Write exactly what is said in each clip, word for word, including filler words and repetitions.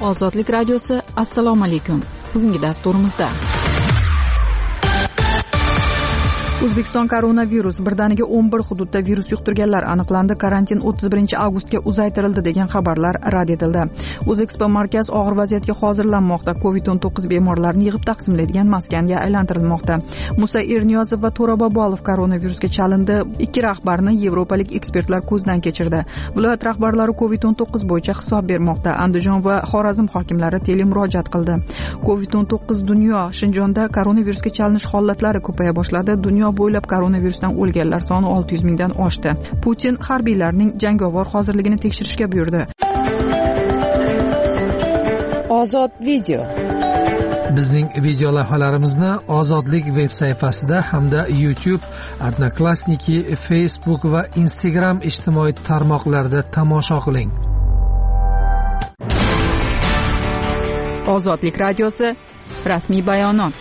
Ozodlik radiosi, assalomu alaykum. Bugungi dasturimizda O'zbekiston koronavirus birdaniga o'n bir hududda virus yuqtirganlar aniqlandi. Karantin o'ttiz birinchi avgustga uzaytirildi degan xabarlar rad etildi. O'zekspo markaz og'ir vaziyatga hozirlanmoqda. covid o'n to'qqiz bemorlarini yig'ib taqsimlaydigan maskanga aylantirilmoqda. Musa Erniyozov va To'ra Bobolov koronavirusga chalindi. Ikki rahbarni yevropalik ekspertlar ko'zdan kechirdi. Viloyat rahbarlari covid o'n to'qqiz bo'yicha hisob bermoqda. Andijon va Xorazm hokimlari telemurojaat qildi. covid o'n to'qqiz dunyo Shinjonda koronavirusga chalinish holatlari ko'paya boshladi. Dunyo bo'ylab koronavirusdan o'lganlar soni olti yuz mingdan oshdi. Putin harbiylarning jangovar hozirligini tekshirishga buyurdi. Ozod video. Bizning video lavhalarimizni Ozodlik veb sayfasida hamda YouTube, Odnoklassniki, Facebook va Instagram ijtimoiy tarmoqlarida tomosha qiling. Ozodlik radiosi rasmiy bayonot.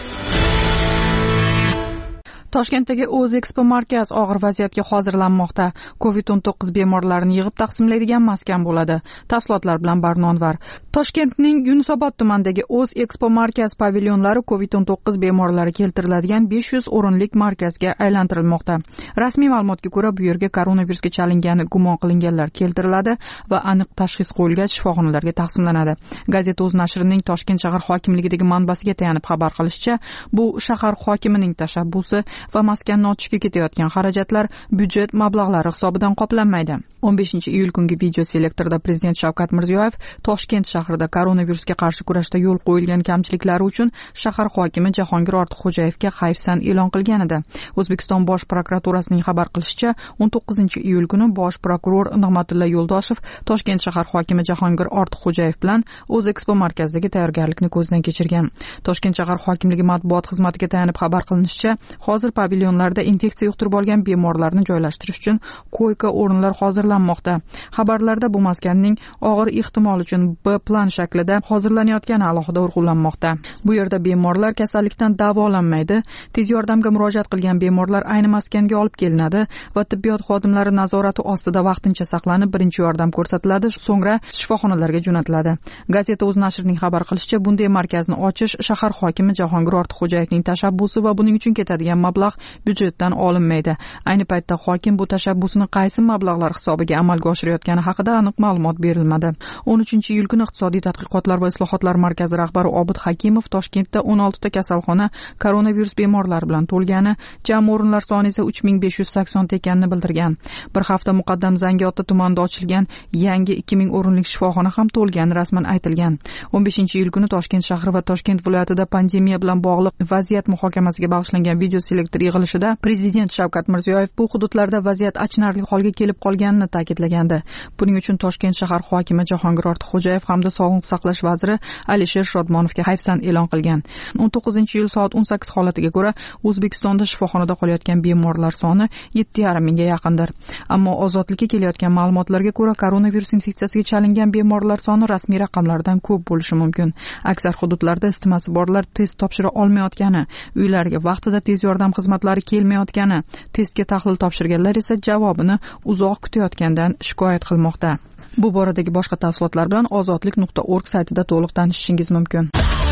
Toshkentdagi O'zekspo markaz og'ir vaziyatga hozirlanmoqda. covid o'n to'qqiz bemorlarini yig'ib taqsimlaydigan maskan bo'ladi. Tafsilotlar bilan Barnonvar. Toshkentning Yunusobod tumanidagi O'zekspo markaz pavilyonlari covid o'n to'qqiz bemorlari keltiriladigan besh yuz o'rinlik markazga aylantirilmoqda. Rasmiy ma'lumotga ko'ra, bu yerga koronavirusga chalingani gumon qilinganlar keltiriladi va aniq tashxis qo'yilgach shifoxonalarga taqsimlanadi. Gazeta o'z nashrining Toshkent shahar hokimligidagi manbasiga tayanib xabar qilishicha, bu shahar hokimining tashabbusi va maskanni ochishga ketayotgan xarajatlar byudjet mablag'lari hisobidan qoplanmaydi. o'n beshinchi iyul kungi video selektorda Prezident Shavkat Mirziyoyev Toshkent shahrida koronavirusga qarshi kurashda yo'l qo'yilgan kamchiliklari uchun shahar hokimi Jahongir Ortiqxo'jayevga hayfsan e'lon qilgan edi. O'zbekiston Bosh prokuraturasining xabar qilishicha, o'n to'qqizinchi iyul kuni bosh prokuror Nig'matilla Yo'ldoshev Toshkent shahar hokimi Jahongir Ortiqxo'jayev bilan O'zekspo markazidagi tayyorgarlikni ko'zdan kechirgan. Toshkent shahar hokimligi matbuot xizmatiga tayanib xabar qilinishicha, hozir pavilyonlarda infeksiya yuqtirib olgan bemorlarni joylashtirish uchun koyka o'rinlar hozirlanmoqda. Xabarlarda bu maskanning og'ir ehtimol uchun B plan shaklida hozirlanayotgani alohida urg'ulanmoqda. Bu yerda bemorlar kasallikdan davolanmaydi. Tez yordamga murojaat qilgan bemorlar ayni maskanga olib kelinadi va tibbiyot xodimlari nazorati ostida vaqtincha saqlanib birinchi yordam ko'rsatiladi, so'ngra shifoxonalarga jo'natiladi. Gazeta o'z nashrining xabar qilishicha, bunday markazni ochish shahar hokimi Jahongir Ortiqxo'jayevning tashabbusi va buning uchun ketadigan mablag' byudjetdan olinmaydi. Ayni paytda hokim bu tashabbusni qaysi mablag'lar hisobiga amalga oshirayotgani haqida aniq ma'lumot berilmadi. o'n uchinchi iyul kuni Iqtisodiy tadqiqotlar va islohotlar markazi rahbari Obid Hakimov Toshkentda o'n oltita kasalxona koronavirus bemorlari bilan to'lgani, jami o'rinlar soni esa uch ming besh yuz sakson ta ekanini bildirgan. Bir hafta muqaddam Zangiota tumanida ochilgan yangi ikki ming o'rinlik shifoxona ham to'lgani rasman aytilgan. o'n beshinchi iyul kuni Toshkent shahri va Toshkent viloyatida pandemiya bilan bog'liq vaziyat muhokamasiga bag'ishlangan video selektor yig'ilishida Prezident Shavkat Mirziyoyev bu hududlarda vaziyat achinarli holga kelib qolganini ta'kidlagandi. Buning uchun Toshkent shahar hokimi Jahongir Ortiqxo'jayev hamda Sog'liqni saqlash vaziri Alisher Shodmonovga hayfsan e'lon qilgan. o'n to'qqizinchi iyul soat o'n sakkiz holatiga ko'ra O'zbekistonda shifoxonada qolayotgan bemorlar soni yetti yarim mingga yaqindir. Ammo Ozodlikka kelayotgan ma'lumotlarga ko'ra, koronavirus infeksiyasiga chalingan bemorlar soni rasmiy raqamlardan ko'p bo'lishi mumkin. Aksar hududlarda isitmasi borlar test topshira olmayotgani, uylariga vaqtida tez yordam xizmatlari kelmayotgani, testga tahlil topshirganlar esa javobini uzoq kutayotgandan shikoyat qilmoqda. Bu boradagi boshqa tafsilotlar bilan ozodlik nuqta org saytida to'liq tanishishingiz mumkin.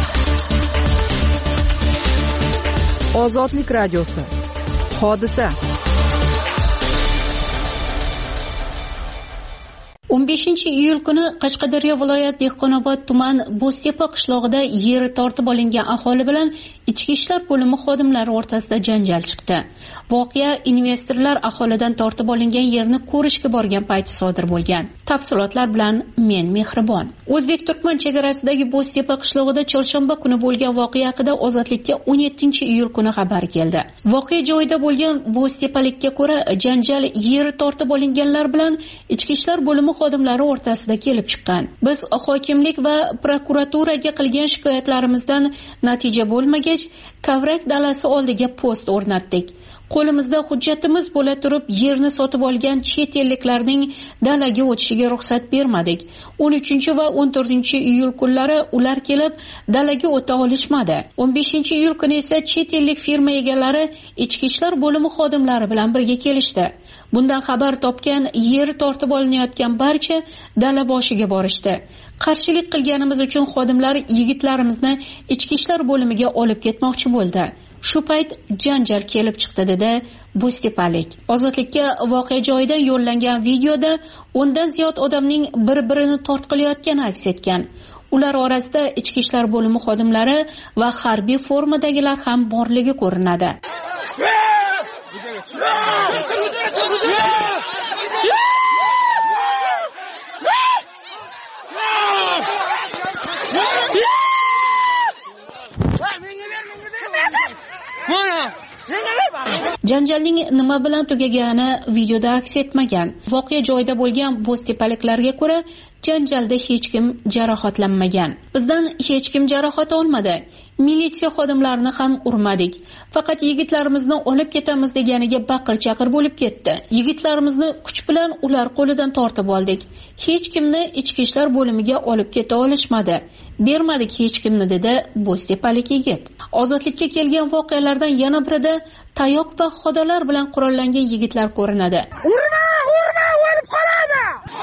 Ozodlik radiosi. Hodisa. o'n beshinchi iyul kuni Qashqadaryo viloyat Dehqonobod tuman Bo'ztepa qishlog'ida yeri tortib olingan aholi bilan ichki ishlar bo'limi xodimlari o'rtasida janjal chiqdi. Voqea investorlar aholidan tortib olingan yerni ko'rishga borgan payti sodir bo'lgan. Tafsilotlar bilan men Mehribon. O'zbek-Turkman chegarasidagi Bo'ztepa qishlog'ida chorshanba kuni bo'lgan voqea haqida Ozodlikka o'n yettinchi iyul kuni xabar keldi. Voqea joyida bo'lgan Bo'ztepalikka ko'ra, janjal yeri tortib olinganlar bilan ichki ishlar bo'limi xodimlari o'rtasida kelib chiqqan. Biz hokimlik va prokuraturaga qilgan shikoyatlarimizdan natija bo'lmagach, Kavrak dalasi oldiga post o'rnatdik. qo'limizda hujjatimiz bo'la turib yerni sotib olgan chet elliklarning dalaga o'tishiga ruxsat bermadik. o'n uchinchi va o'n to'rtinchi iyul kunlari ular kelib dalaga o'ta olishmadi. o'n beshinchi iyul kuni esa chet ellik firma egalari ichki ishlar bo'limi xodimlari bilan birga kelishdi. Bundan xabar topgan yer tortib olinayotgan barcha dala boshiga borishdi. Qarshilik qilganimiz uchun xodimlar yigitlarimizni ichki ishlar bo'limiga olib ketmoqchi bo'ldi. Shu payt janjal kelib chiqdi, dedi Bo'stepalik. Ozodlikka voqea joyidan yo'llangan videoda o'ndan ziyod odamning bir-birini tortqilayotgani aks etgan. Ular orasida ichki ishlar bo'limi xodimlari va harbiy formadagilar ham borligi ko'rinadi. Janjalning nima bilan tugagani videoda aks etmagan. Voqea joyida bo'lgan bo'stepaliklarga ko'ra, janjalda hech kim jarohatlanmagan. Bizdan hech kim jarohat olmadi. Militsiya xodimlarini ham urmadik. Faqat yigitlarimizni olib ketamiz deganiga baqir-chaqir bo'lib ketdi. Yigitlarimizni kuch bilan ular qo'lidan tortib oldik. Hech kimni ichki ishlar bo'limiga olib keta olishmadi. Bermadik hech kimni, dedi Bo'stepalik yigit. Ozodlikka kelgan voqealardan yana birida tayoq va xodalar bilan qurollangan yigitlar ko'rinadi. Urma, urma, o'lib qoladi.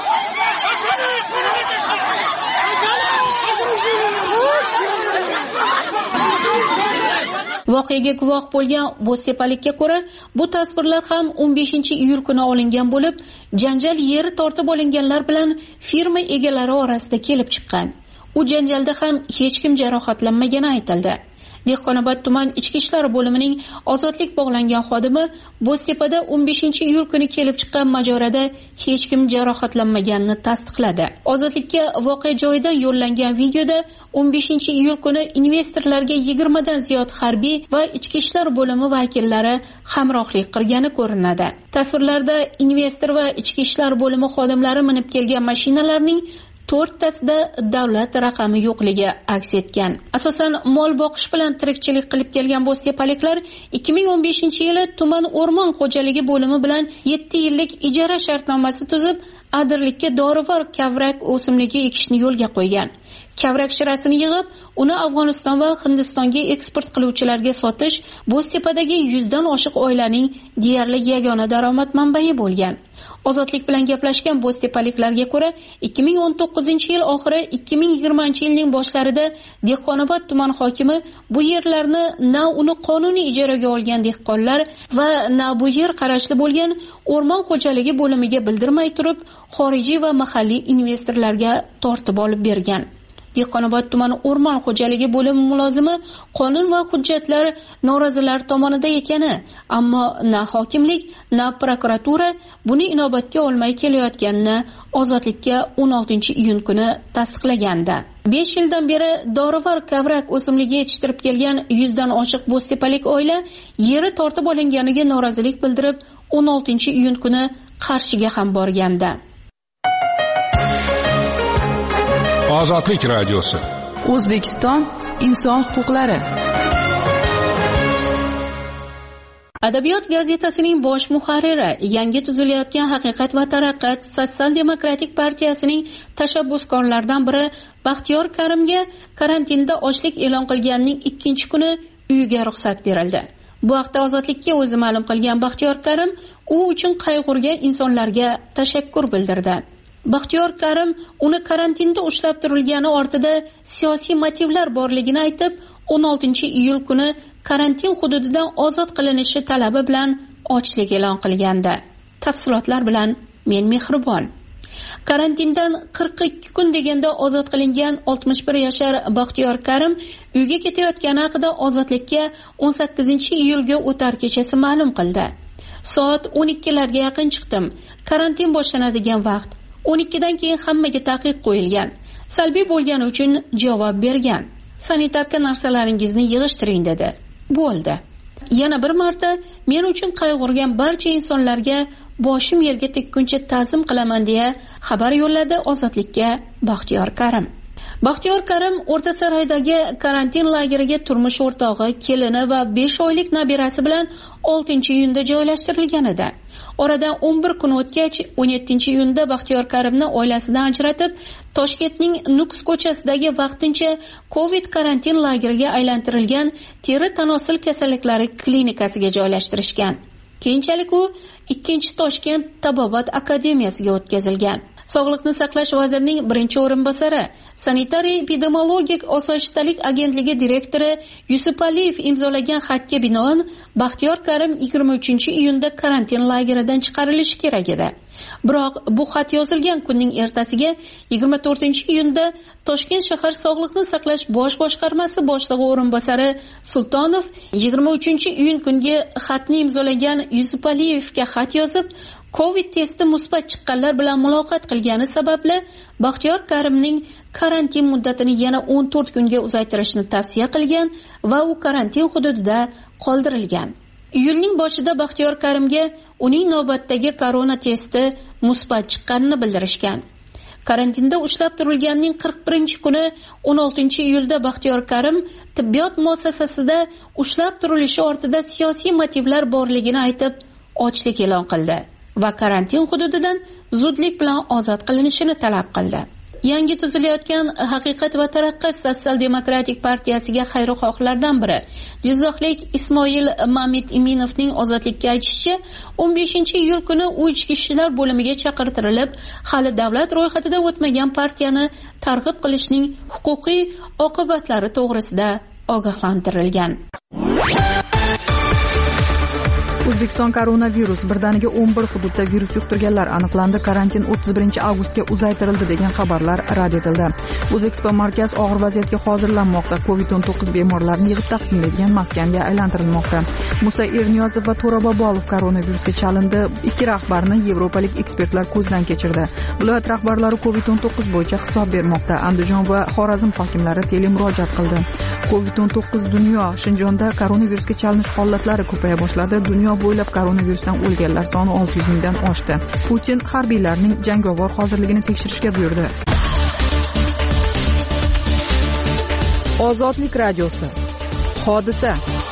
Voqeaga guvoh bo'lgan Bo'stepalikka ko'ra, bu tasvirlar ham o'n beshinchi iyul kuni olingan bo'lib, janjal yeri tortib olinganlar bilan firma egalari orasida kelib chiqqan. U janjalda ham hech kim jarohatlanmagani aytildi. Dehqonobod tuman ichki ishlar bo'limining ozodlik bog'langan xodimi Bo'stepada o'n beshinchi iyul kuni kelib chiqqan mojarada hech kim jarohatlanmaganini tasdiqladi. Ozodlikka voqea joyidan yo'llangan videoda o'n beshinchi iyul kuni investorlarga yigirma dan ziyod harbiy va ichki ishlar bo'limi vakillari hamrohlik qilgani ko'rinadi. Tasvirlarda investor va ichki ishlar bo'limi xodimlari minib kelgan mashinalarning to'rttasida davlat raqami yo'qligi aks etgan. Asosan mol boqish bilan tirikchilik qilib kelgan bo'stepaliklar ikki ming o'n beshinchi yili tuman o'rmon xo'jaligi bo'limi bilan yetti yillik ijara shartnomasi tuzib, adirlikka dorivor kavrak o'simligi ekishni yo'lga qo'ygan. Kavrak shirasini yig'ib, uni Afg'oniston va Hindistonga eksport qiluvchilarga sotish Bo'stepadagi yuzdan oshiq oilaning deyarli yagona daromad manbai bo'lgan. Ozodlik bilan gaplashgan bo'stepaliklarga ko'ra, ikki ming o'n to'qqizinchi yil oxiri ikki ming yigirmanchi yilning boshlarida Dehqonobod tuman hokimi bu yerlarni na uni qonuniy ijaraga olgan dehqonlar va na bu yer qarashli bo'lgan o'rmon xo'jaligi bo'limiga bildirmay turib, xorijiy va mahalliy investorlarga tortib olib bergan. Dehqonobod tuman o'rmon xo'jaligi bo'limi mulozimi qonun va hujjatlar norozilar tomonida ekani, ammo na hokimlik, na prokuratura buni inobatga olmay kelayotganini Ozodlikka o'n oltinchi iyun kuni tasdiqlagandi. besh yildan beri dorivor kavrak o'simligi yetishtirib kelgan yuzdan oshiq bo'stepalik oila yeri tortib olinganiga norozilik bildirib, o'n oltinchi iyun kuni Qarshiga ham borgandi. Ozodlik radiosi. O'zbekiston inson huquqlari. Adabiyot gazetasining bosh muharriri, yangi tuzilayotgan Haqiqat va taraqqiyot Sotsial-demokratik partiyasining tashabbuskorlaridan biri Baxtiyor Karimga karantinda ochlik e'lon qilganning ikkinchi kuni uyiga ruxsat berildi. Bu haqda Ozodlikka o'zi ma'lum qilgan Baxtiyor Karim u uchun qayg'urgan insonlarga tashakkur bildirdi. Baxtiyor Karim uni karantinda ushlab turilgani ortida siyosiy motivlar borligini aytib, o'n oltinchi iyul kuni karantin hududidan ozod qilinishi talabi bilan ochlik e'lon qilgandi. Tafsilotlar bilan men Mehribon. Karantindan qirq ikki kun deganda ozod qilingan oltmish bir yashar Baxtiyor Karim uyga ketayotgani haqida Ozodlikka o'n sakkizinchi iyulga o'tar kechasi ma'lum qildi. Soat o'n ikkilarga yaqin chiqdim. Karantin boshlanadigan vaqt. o'n ikkidan keyin hammaga taqiq qo'yilgan. Salbiy bo'lgani uchun javob bergan. Sanitarka narsalaringizni yig'ishtiring dedi. Bo'ldi. Yana bir marta men uchun qayg'urgan barcha insonlarga boshim yerga tekkuncha ta'zim qilaman deya xabar yo'lladi Ozodlikka Baxtiyor Karim. Baxtiyor Karim O'rtasaroydagi karantin lageriga turmush o'rtog'i, kelini va besh oylik nabirasi bilan oltinchi iyunda joylashtirilgan edi. Oradan o'n bir kun o'tgach, o'n yettinchi iyunda Baxtiyor Karimni oilasidan ajratib, Toshkentning Nukus ko'chasidagi vaqtincha Covid karantin lageriga aylantirilgan teri tanosil kasalliklari klinikasiga joylashtirishgan. Keyinchalik u ikkinchi Toshkent tabobat akademiyasiga o'tkazilgan. Sog'liqni saqlash vazirining birinchi o'rinbosari, Sanitariya epidemiologik osoyishtalik agentligi direktori Yusuf Aliyev imzolagan xatga binoan Baxtiyor Karim yigirma uchinchi iyunda karantin lageridan chiqarilishi kerak edi. Biroq bu xat yozilgan kunning ertasiga yigirma to'rtinchi iyunda Toshkent shahar Sog'liqni saqlash bosh boshqarmasi boshlig'i o'rinbosari Sultonov yigirma uchinchi iyun kungi xatni imzolagan Yusuf Aliyevga xat yozib, Covid testi musbat chiqqanlar bilan muloqot qilgani sababli Baxtiyor Karimning karantin muddatini yana o'n to'rt kunga uzaytirishni tavsiya qilgan va u karantin hududida qoldirilgan. Iyulning boshida Baxtiyor Karimga uning navbatdagi korona testi musbat chiqqanini bildirishgan. Karantinda ushlab turilganning qirq birinchi kuni o'n oltinchi iyulda Baxtiyor Karim tibbiyot muassasasida ushlab turilishi ortida siyosiy motivlar borligini aytib, ochlik e'lon qildi va karantin hududidan zudlik bilan ozod qilinishini talab qildi. Yangi tuzilayotgan Haqiqat va taraqqiyot Sotsial-demokratik partiyasiga xayrixohlardan biri Jizzaxlik Ismoil Mamit Iminovning ozodlikka aytishicha, o'n beshinchi iyul kuni u ichki ishlar bo'limiga chaqirtirilib, hali davlat ro'yxatida o'tmagan partiyani targ'ib qilishning huquqiy oqibatlari to'g'risida ogohlantirilgan. O'zbekiston koronavirus birdaniga o'n bir hududda virus yuqtirganlar aniqlandi. Karantin o'ttiz birinchi avgustga uzaytirildi degan xabarlar rad etildi. O'zekspo markaz og'ir vaziyatga hozirlanmoqda. Covid o'n to'qqiz bemorlarini yig'ib taqsimlaydigan maskanga aylantirilmoqda. Musa Erniyozov va To'ra Bobolov koronavirusga chalindi. Ikki rahbarni yevropalik ekspertlar ko'zdan kechirdi. Viloyat rahbarlari Covid o'n to'qqiz bo'yicha hisob bermoqda. Andijon va Xorazm hokimlari telemurojaat qildi. Covid o'n to'qqiz dunyo Shinjonda koronavirusga chalinish holatlari ko'paya boshladi. Dunyo bo'ylab koronavirusdan o'lganlar soni olti yuz mingdan oshdi. Putin harbiylarning jangovar hozirligini tekshirishga buyurdi. Ozodlik radiosi. Hodisa.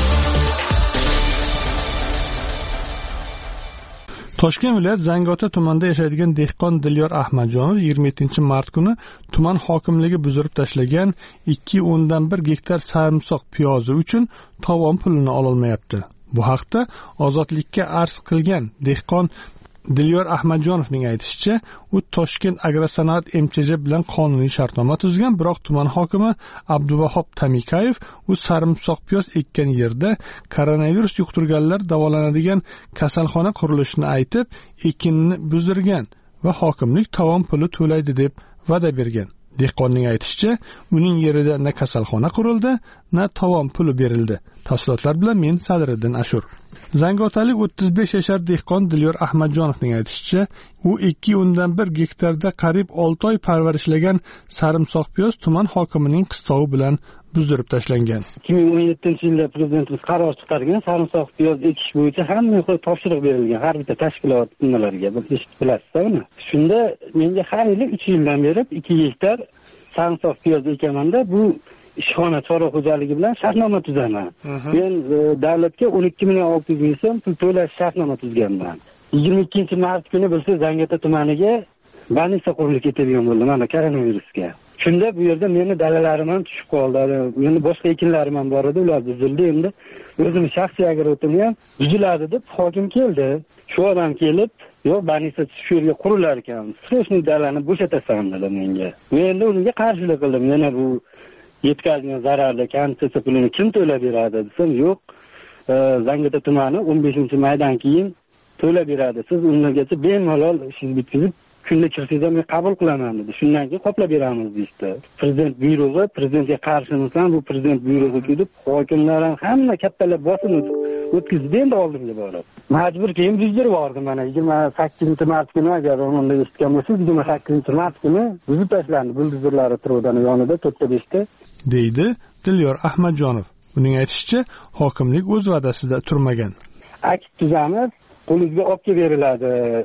Toshkent viloyat Zangiota tumanida yashaydigan dehqon Dilyor Ahmadjonov yigirma yettinchi mart kuni tuman hokimligi buzirib tashlagan ikki o'ndan bir gektar sarimsoq piyozi uchun tovon pulini ololmayapti. Bu haqda Ozodlikka arz qilgan dehqon Dilyor Ahmadjonovning aytishicha, u Toshkent agrosanoat M Ch J bilan qonuniy shartnoma tuzgan, biroq tuman hokimi Abduvahob Tamikayev u sarimsoq piyoz ekkan yerda koronavirus yuqtirganlar davolanadigan kasalxona qurilishini aytib, ekinni buzdirgan va hokimlik tovon puli to'laydi deb va'da bergan. Dehqonning aytishicha, uning yerida na kasalxona qurildi, na tovon puli berildi. Tafsilotlar bilan men Sadriddin Ashur. Zangiotalik o'ttiz besh yashar dehqon Dilyor Ahmadjonovning aytishicha, u ikki o'ndan bir gektarda qariyb olti oy parvarishlagan sarimsoq piyoz tuman hokimining qistovi bilan buzdirib tashlangan. ikki ming o'n yettinchi yilda prezidentimiz qaror chiqargan, sarimsoq piyoz ekish bo'yicha hamma yoqqa topshiriq berilgan, har bitta tashkilot nimalarga, eshitib bilasizlar uni. Shunda menga har yili uch yildan beri ikki gektar sarimsoq piyoz ekaman-da, bu ishxona chorva xo'jaligi bilan shartnoma tuzaman. Men e, davlatga o'n ikki million olti yuz ming so'm pul to'lash shartnoma tuzganman. yigirma ikkinchi mart kuni bilsiz Zangiota tumaniga banisa qurilish etilgan bo'ldi mana koronavirusga. Shunda bu yerda meni dalalarim ham tushib qoldi. Meni boshqa ekinlarim ham bor edi, ular buzildi. Endi o'zim shaxsiy agrotim ham buziladi deb hokim keldi. Shu odam kelib, yo'q, banisa shu yerga qurilar ekan. Shu dalani bo'shatasan dedi menga. Men endi unga qarshilik qildim. Yana bu yetkazgan zararli kompensatsiya pulini kim to'lab beradi desam, yo'q, Zangiota tumani o'n beshinchi maydan keyin to'lab beradi. Siz ungacha bemalol ishingizni bitkazib, kunda kirsangiz ham men qabul qilaman dedi. Shundan keyin qoplab beramiz deydi. Prezident buyrug'i, prezidentga qarshimisan, bu prezident buyrug'i deb hokimlar ham hamma kattalar bosim o'tkazdi endi oldimga borib. Majbur keyin buzdirib yubordim mana yigirma sakkizinchi mart kuni, agar unda eshitgan bo'lsangiz, yigirma sakkizinchi mart kuni buzib tashlandi buldozerlari turuvdan yonida to'rtta beshta, deydi Dilyor Ahmadjonov. Uning aytishicha, hokimlik o'z va'dasida turmagan. Akt tuzamiz qo'lingizga olib kelib beriladi.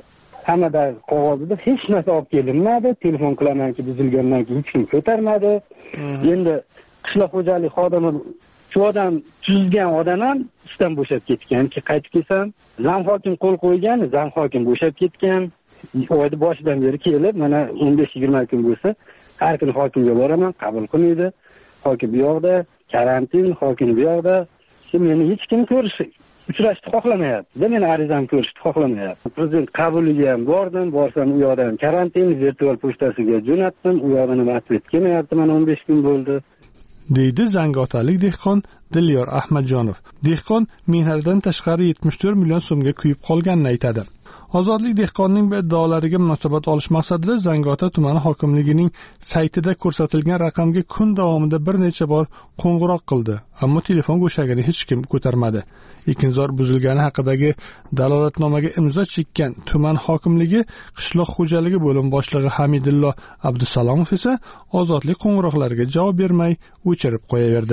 hammada qog'ozida hech narsa olib kelinmadi. Telefon qilamanki buzilgandan keyin hech kim ko'tarmadi. Endi qishloq xo'jalik xodimi shu odam tuzgan odam ham ishdan bo'shab ketgan. Ki qaytib kelsam, zam hokim qo'l qo'ygan, zam hokim bo'shab ketgan. Oyni boshidan beri kelib, mana o'n besh yigirma kun bo'lsa, har kuni hokimga boraman, qabul qilmaydi. Hokim bu yoqda, karantin, hokim bu yoqda. Meni hech kim ko'rishi, uchrashni xohlamayapti. Meni arizamni ko'rishni xohlamayapti. Prezident qabuliga ham bordim, borsam u yoqda ham karantin, virtual pochtasiga jo'natdim. U yoqdan ham atvet kelmayapti, mana o'n besh kun bo'ldi. deydi zangiotalik dehqon Dilyor Ahmadjonov. Dehqon mehnatidan tashqari yetmish to'rt million so'mga kuyib qolganini aytadi. Ozodlik dehqonning bu iddaolariga munosabat olish maqsadida Zangiota tumani hokimligining saytida ko'rsatilgan raqamga kun davomida bir necha bor qo'ng'iroq qildi, ammo telefon go'shagini hech kim ko'tarmadi. Ekinzor buzilgani haqidagi dalolatnomaga imzo chekkan tuman hokimligi qishloq xo'jaligi bo'lim boshlig'i Hamidullo Abdusalomov esa ozodlik qo'ng'iroqlariga javob bermay o'chirib qo'yaverdi.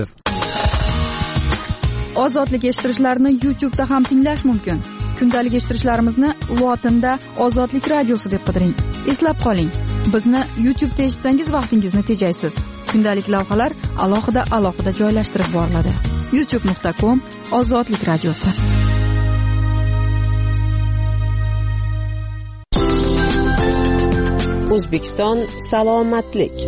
Ozodlik eshittirishlarini YouTube'da ham tinglash mumkin. Kundalik eshittirishlarimizni lotinda Ozodlik radiosi deb qidiring. Eslab qoling, bizni YouTube'da eshitsangiz vaqtingizni tejaysiz. Kundalik lavhalar alohida alohida joylashtirib boriladi. youtube nuqta com Ozodlik radiosi. O'zbekiston salomatlik.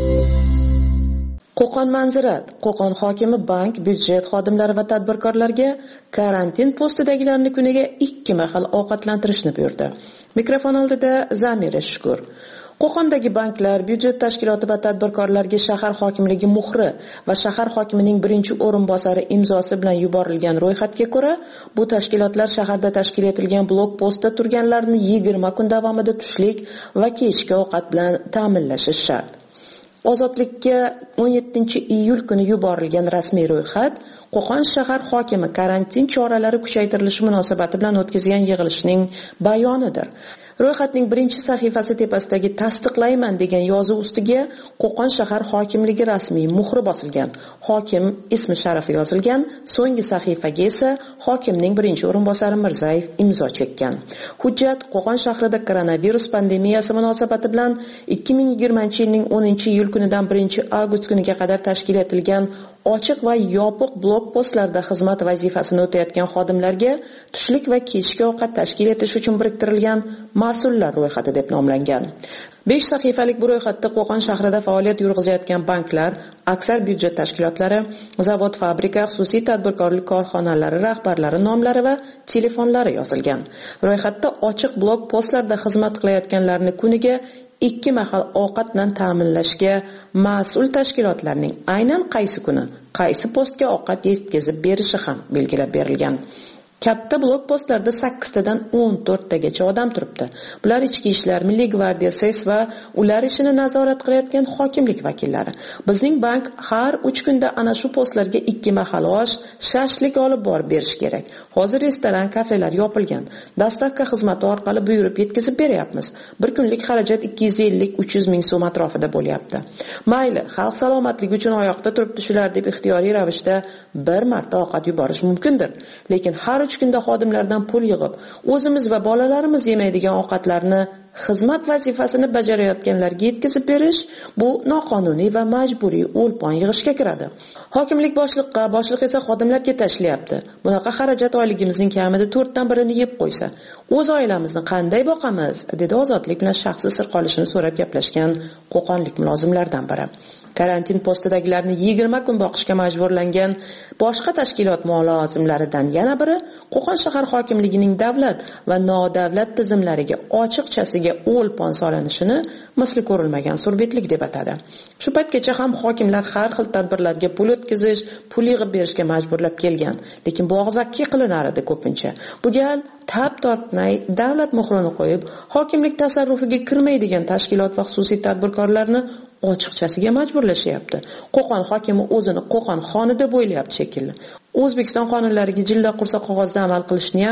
Qo'qon Manzirat, Qo'qon hokimi bank, byudjet xodimlari va tadbirkorlarga karantin postidagilarni kuniga ikki mahal ovqatlantirishni buyurdi. Mikrofon oldida Zamira Shukur. Qo'qondagi banklar, byudjet tashkiloti va tadbirkorlarga shahar hokimligi muhri va shahar hokimining birinchi o'rinbosari imzosi bilan yuborilgan ro'yxatga ko'ra, bu tashkilotlar shaharda tashkil etilgan blok postda turganlarni yigirma kun davomida tushlik va kechki ovqat bilan ta'minlashi shart. Ozodlikka o'n yettinchi iyul kuni yuborilgan rasmiy ro'yxat Qo'qon shahar hokimi karantin choralari kuchaytirilishi munosabati bilan o'tkazgan yig'ilishning bayonidir. Ro'yxatning birinchi sahifasi tepasidagi tasdiqlayman degan yozuv ustiga Qo'qon shahar hokimligi rasmiy muhri bosilgan. Hokim ismi sharafi yozilgan, so'nggi sahifaga esa hokimning birinchi o'rinbosari Mirzayev imzo chekkan. Hujjat Qo'qon shahrida koronavirus pandemiyasi munosabati bilan ikki ming yigirmanchi yilning o'ninchi iyul kunidan birinchi avgust kuniga qadar tashkil etilgan ochiq va yopiq blok postlarda xizmat vazifasini o'tayotgan xodimlarga tushlik va kechki ovqat tashkil etish uchun biriktirilgan mas'ullar ro'yxati deb nomlangan. besh sahifalik bu ro'yxatda Qo'qon shahrida faoliyat yurg'izayotgan banklar, aksar byudjet tashkilotlari, zavod, fabrika, xususiy tadbirkorlik korxonalari rahbarlari nomlari va telefonlari yozilgan. Ro'yxatda ochiq blok postlarda xizmat qilayotganlarni kuniga ikki mahal ovqat bilan ta'minlashga mas'ul tashkilotlarning aynan qaysi kuni, qaysi postga ovqat yetkazib berishi ham belgilab berilgan. Katta blok postlarda sakkiztadan o'n to'rttagacha odam turibdi. Bular ichki ishlar, Milliy gvardiya, S E S va ular ishini nazorat qilayotgan hokimlik vakillari. Bizning bank har uch kunda ana shu postlarga ikki mahal osh, shashlik olib borib berish kerak. Hozir restoran, kafelar yopilgan. Dastavka xizmati orqali buyurib yetkazib beryapmiz. Bir kunlik xarajat ikki yuz ellik uch yuz ming so'm atrofida bo'lyapti. Mayli, xalq salomatligi uchun oyoqda turibdi shular deb ixtiyoriy ravishda bir marta ovqat yuborish mumkindir. Lekin har uch kunda xodimlardan pul yig'ib, o'zimiz va bolalarimiz yemaydigan ovqatlarni xizmat vazifasini bajarayotganlarga yetkazib berish bu noqonuniy va majburiy o'lpon yig'ishga kiradi. Hokimlik boshliqqa, boshliq esa xodimlarga tashlayapti. Bunaqa xarajat oyligimizning kamida to'rtdan birini yeb qo'ysa, o'z oilamizni qanday boqamiz, dedi Ozodlik bilan shaxsiy sir qolishini so'rab gaplashgan qo'qonlik mulozimlardan biri. Karantin postidagilarni yigirma kun boqishga majburlangan boshqa tashkilot mulozimlaridan yana biri Qo'qon shahar hokimligining davlat va nodavlat tizimlariga ochiqchasiga o'lpon solinishini misli ko'rilmagan surbetlik deb atadi. Shu paytgacha ham hokimlar har xil tadbirlarga pul o'tkazish, pul yig'ib berishga majburlab kelgan, lekin bu og'zaki qilinar edi ko'pincha. Bu gal tab tortmay davlat muhrini qo'yib, hokimlik tasarrufiga kirmaydigan tashkilot va xususiy tadbirkorlarni ochiqchasiga majburlashyapti. Qo'qon hokimi o'zini Qo'qon xoni deb o'ylayapti shekilli. O'zbekiston qonunlariga jilla qursa qog'ozda amal qilishni ham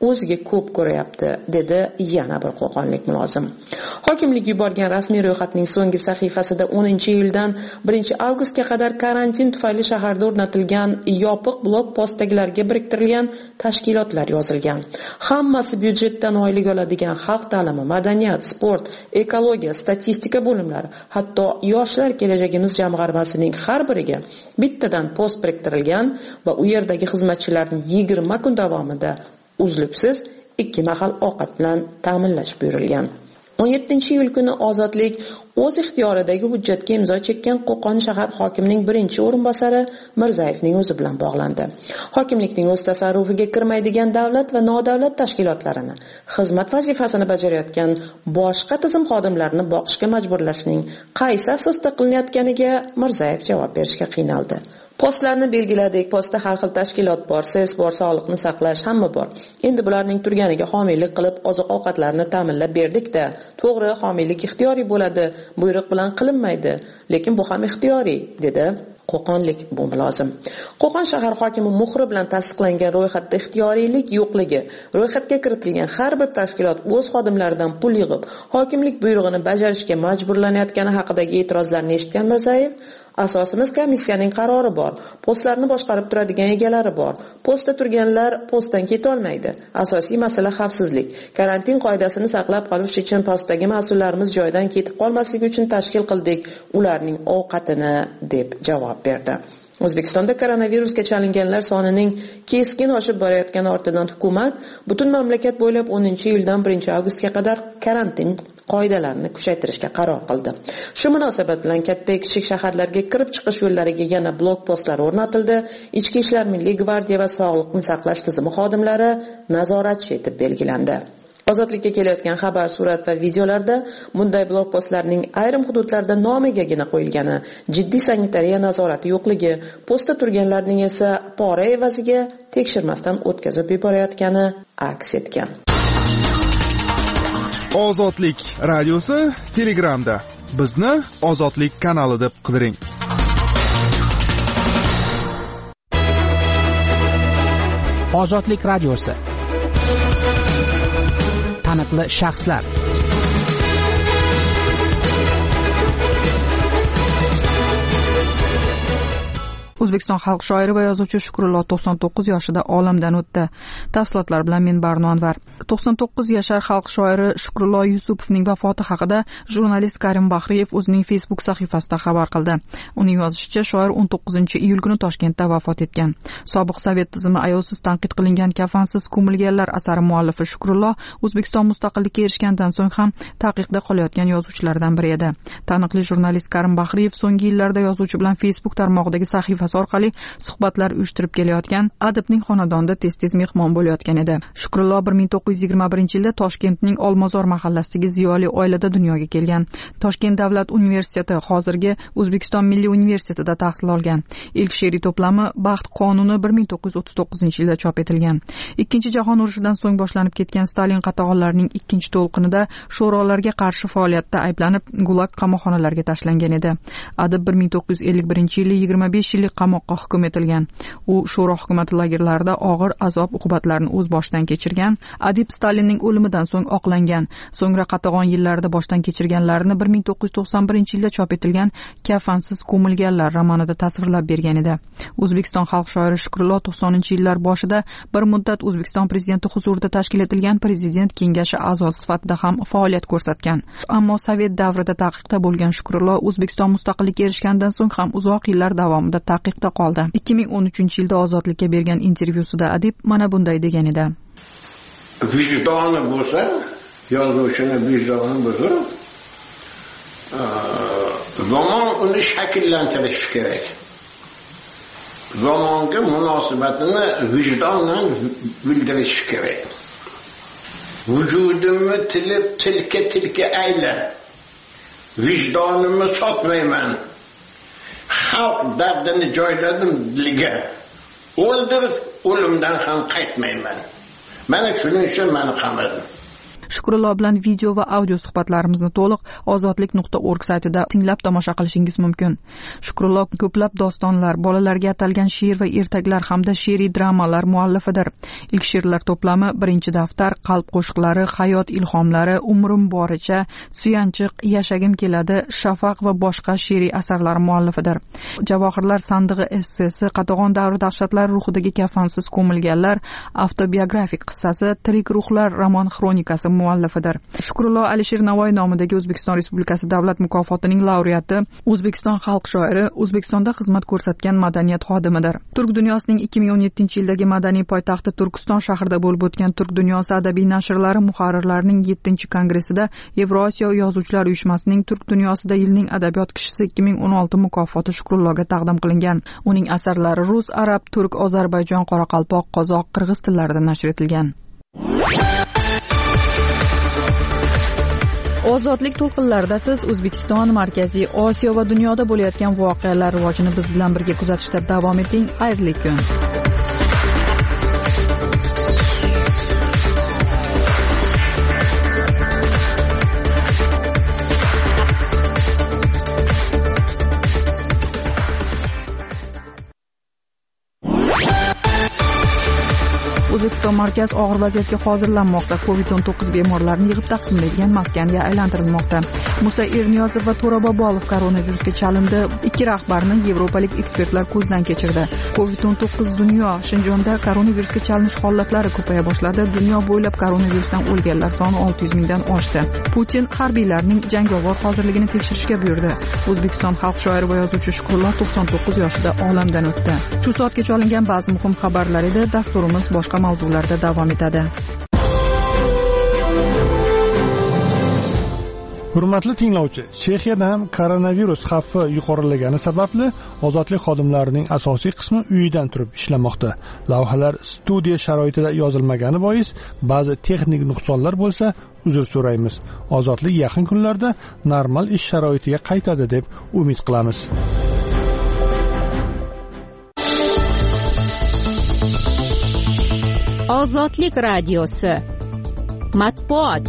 o'ziga ko'p ko'rayapti, dedi yana bir qo'qonlik mulozim. Hokimlik yuborgan rasmiy ro'yxatning so'nggi sahifasida o'ninchi iyuldan birinchi avgustga qadar karantin tufayli shaharda o'rnatilgan yopiq blok postdagilarga biriktirilgan tashkilotlar yozilgan. Hammasi byudjetdan oylik oladigan xalq ta'limi, madaniyat, sport, ekologiya, statistika bo'limlari, hatto yoshlar kelajagimiz jamg'armasining har biriga bittadan post biriktirilgan va u yerdagi xizmatchilarni yigirma kun davomida uzluksiz ikki mahal ovqat bilan ta'minlash buyurilgan. o'n yettinchi iyul kuni Ozodlik o'z ixtiyoridagi hujjatga imzo chekkan Qo'qon shahar hokimining birinchi o'rinbosari Mirzayevning o'zi bilan bog'landi. Hokimlikning o'z tasarrufiga kirmaydigan davlat va nodavlat tashkilotlarini, xizmat vazifasini bajarayotgan boshqa tizim xodimlarini boqishga majburlashning qaysi asosda qilinayotganiga Mirzayev javob berishga qiynaldi. Postlarni belgiladik, postda har xil tashkilot bor, ses bor, sog'liqni saqlash hamma bor. Endi bularning turganiga homiylik qilib oziq-ovqatlarni ta'minlab berdik-da. To'g'ri, homiylik ixtiyoriy bo'ladi, buyruq bilan qilinmaydi, lekin bu ham ixtiyoriy, dedi qo'qonlik bu mulozim. Qo'qon shahar hokimi muhri bilan tasdiqlangan ro'yxatda ixtiyoriylik yo'qligi, ro'yxatga kiritilgan har bir tashkilot o'z xodimlaridan pul yig'ib, hokimlik buyrug'ini bajarishga majburlanayotgani haqidagi e'tirozlarni eshitgan Mirzayev, asosimiz komissiyaning qarori bor. Postlarni boshqarib turadigan egalari bor. Postda turganlar postdan keta olmaydi. Asosiy masala xavfsizlik. Karantin qoidasini saqlab qolish uchun postdagi mas'ullarimiz joydan ketib qolmasligi uchun tashkil qildik ularning ovqatini, deb javob berdi. O'zbekistonda koronavirusga chalinganlar sonining keskin oshib borayotgani ortidan hukumat butun mamlakat bo'ylab o'ninchi iyuldan birinchi avgustga qadar karantin qoidalarini kuchaytirishga qaror qildi. Shu munosabat bilan katta kichik shaharlarga kirib chiqish yo'llariga yana blok postlar o'rnatildi. Ichki ishlar, Milliy gvardiya va sog'liqni saqlash tizimi xodimlari nazoratchi etib belgilandi. Ozodlikka kelayotgan xabar, surat va videolarda bunday blokpostlarning ayrim hududlarda nomigagina qo'yilgani, jiddiy sanitariya nazorati yo'qligi, postda turganlarning esa pora evaziga tekshirmasdan o'tkazib yuborayotgani aks etgan. Ozodlik radiosi Telegramda. Bizni Ozodlik kanali deb qidiring. Ozodlik radiosi. Taniqli shaxslar. O'zbekiston xalq shoiri va yozuvchi Shukrullo to'qson to'qqiz yoshida olamdan o'tdi. Tafsilotlar bilan men Barnonvar. to'qson to'qqiz yashar xalq shoiri Shukrullo Yusupovning vafoti haqida jurnalist Karim Bahriyev o'zining Facebook sahifasida xabar qildi. Uning yozishicha, shoir o'n to'qqizinchi iyul kuni Toshkentda vafot etgan. Sobiq Sovet tizimi ayovsiz tanqid qilingan Kafansiz ko'milganlar asari muallifi Shukrullo O'zbekiston mustaqillikka erishgandan so'ng ham taqiqda qolayotgan yozuvchilardan biri edi. Taniqli jurnalist Karim Bahriyev so'nggi yillarda yozuvchi bilan Facebook tarmog'idagi sahifasi orqali suhbatlar uyushtirib kelayotgan, adibning xonadonida tez-tez mehmon bo'layotgan edi. Shukrullo bir ming to'qqiz yuz yigirma birinchi yilda Toshkentning Olmazor mahallasidagi ziyoli oilada dunyoga kelgan. Toshkent davlat universiteti, hozirgi O'zbekiston Milliy universitetida tahsil olgan. Ilk she'riy to'plami Baxt qonuni bir ming to'qqiz yuz o'ttiz to'qqizinchi yilda chop etilgan. Ikkinchi jahon urushidan so'ng boshlanib ketgan Stalin qatag'onlarining ikkinchi to'lqinida sho'rolarga qarshi faoliyatda ayblanib, Gulag qamoqxonalariga tashlangan edi. Adib bir ming to'qqiz yuz ellik birinchi yili yigirma besh yillik qamoqqa hukm etilgan. U sho'ro hukumati lagerlarida og'ir azob-uqubatlarni o'z boshidan kechirgan. Adib Stalinning o'limidan so'ng oqlangan. So'ngra qatag'on yillarida boshdan kechirganlarini bir ming to'qqiz yuz to'qson birinchi yilda chop etilgan Kafansiz ko'milganlar romanida tasvirlab bergan edi. O'zbekiston xalq shoiri Shukrullo to'qsoninchi yillar boshida bir muddat O'zbekiston prezidenti huzurida tashkil etilgan prezident kengashi a'zosi sifatida ham faoliyat ko'rsatgan. Ammo Sovet davrida taqiqda bo'lgan Shukrullo O'zbekiston mustaqillikka erishgandan so'ng ham uzoq yillar davomida taqiqda qoldi. ikki ming o'n uchinchi yilda Ozodlikka bergan intervyusida adib mana bunday degan edi. Vijdoni bo'lsa, yozuvchini vijdoni bo'lsa, zamon uni shakllantirishi kerak. Zamonga munosabatini vijdondan bildirish kerak. Vujudimni tilib tilka-tilka ayla. Vijdonimni sotmayman. Xalq dardini joyladim diliga. O'ldirib, o'limdan ham qaytmayman. Mana shuning uchun meni qamadim. Shukrullo bilan video va audio suhbatlarimizni to'liq ozodlik nuqta org saytida tinglab tomosha qilishingiz mumkin. Shukrullo ko'plab dostonlar, bolalarga atalgan she'r va ertaklar hamda she'riy dramalar muallifidir. Ilk she'rlar to'plami birinchi daftar, qalb qo'shiqlari, hayot ilhomlari, umrim boricha, suyanchiq, yashagim keladi, shafaq va boshqa she'riy asarlar muallifidir. Javohirlar sandig'i essesi, qatag'on davri dahshatlari ruhidagi kafansiz ko'milganlar, avtobiografik qissasi, tirik ruhlar roman xronikasi muallifidir. Shukrullo Alisher Navoiy nomidagi O'zbekiston Respublikasi davlat mukofotining laureati, O'zbekiston xalq shoiri, O'zbekistonda xizmat ko'rsatgan madaniyat xodimidir. Turk dunyosining ikki ming o'n yettinchi yildagi madaniy poytaxti Turkiston shahrida bo'lib o'tgan Turk dunyosi adabiy nashrlari muharrirlarining yettinchi kongressida Yevrosiyo yozuvchilar uyushmasining Turk dunyosida yilning adabiyot kishisi ikki ming o'n olti mukofoti Shukrulloga taqdim qilingan. Uning asarlari rus, arab, turk, ozarbayjon, qoraqalpoq, qozoq, qirg'iz tillarida nashr etilgan. Ozodlik to'lqinlarida siz O'zbekiston, Markaziy Osiyo va dunyoda bo'layotgan voqealar rivojini biz bilan birga kuzatishda davom eting. Xayrli kun. O'zbekiston markaz og'ir vaziyatga hozirlanmoqda. covid o'n to'qqiz bemorlarini yig'ib taqsimlaydigan maskanga aylantirilmoqda. Musa Erniyozov va To'ra Bobolov koronavirusga chalindi. Ikki rahbarni yevropalik ekspertlar ko'zdan kechirdi. covid o'n to'qqiz dunyo Shinjonda koronavirusga chalinish holatlari ko'paya boshladi. Dunyo bo'ylab koronavirusdan o'lganlar soni olti yuz mingdan oshdi. Putin harbiylarning jangovar hozirligini tekshirishga buyurdi. O'zbekiston xalq shoiri va yozuvchi Shukrullo to'qson to'qqiz yoshida olamdan o'tdi. Shu soatga olingan ba'zi muhim xabarlar edi. Dasturimiz boshqa mavzularda davom etadi. Hurmatli tinglovchi, Chexiyada ham koronavirus xavfi yuqorilagani sababli ozodlik xodimlarining asosiy qismi uyidan turib ishlamoqda. Lavhalar studiya sharoitida yozilmagani bois ba'zi texnik nuqsonlar bo'lsa, uzr so'raymiz. Ozodlik yaqin kunlarda normal ish sharoitiga qaytadi deb umid qilamiz. Ozodlik radiosi matbuot.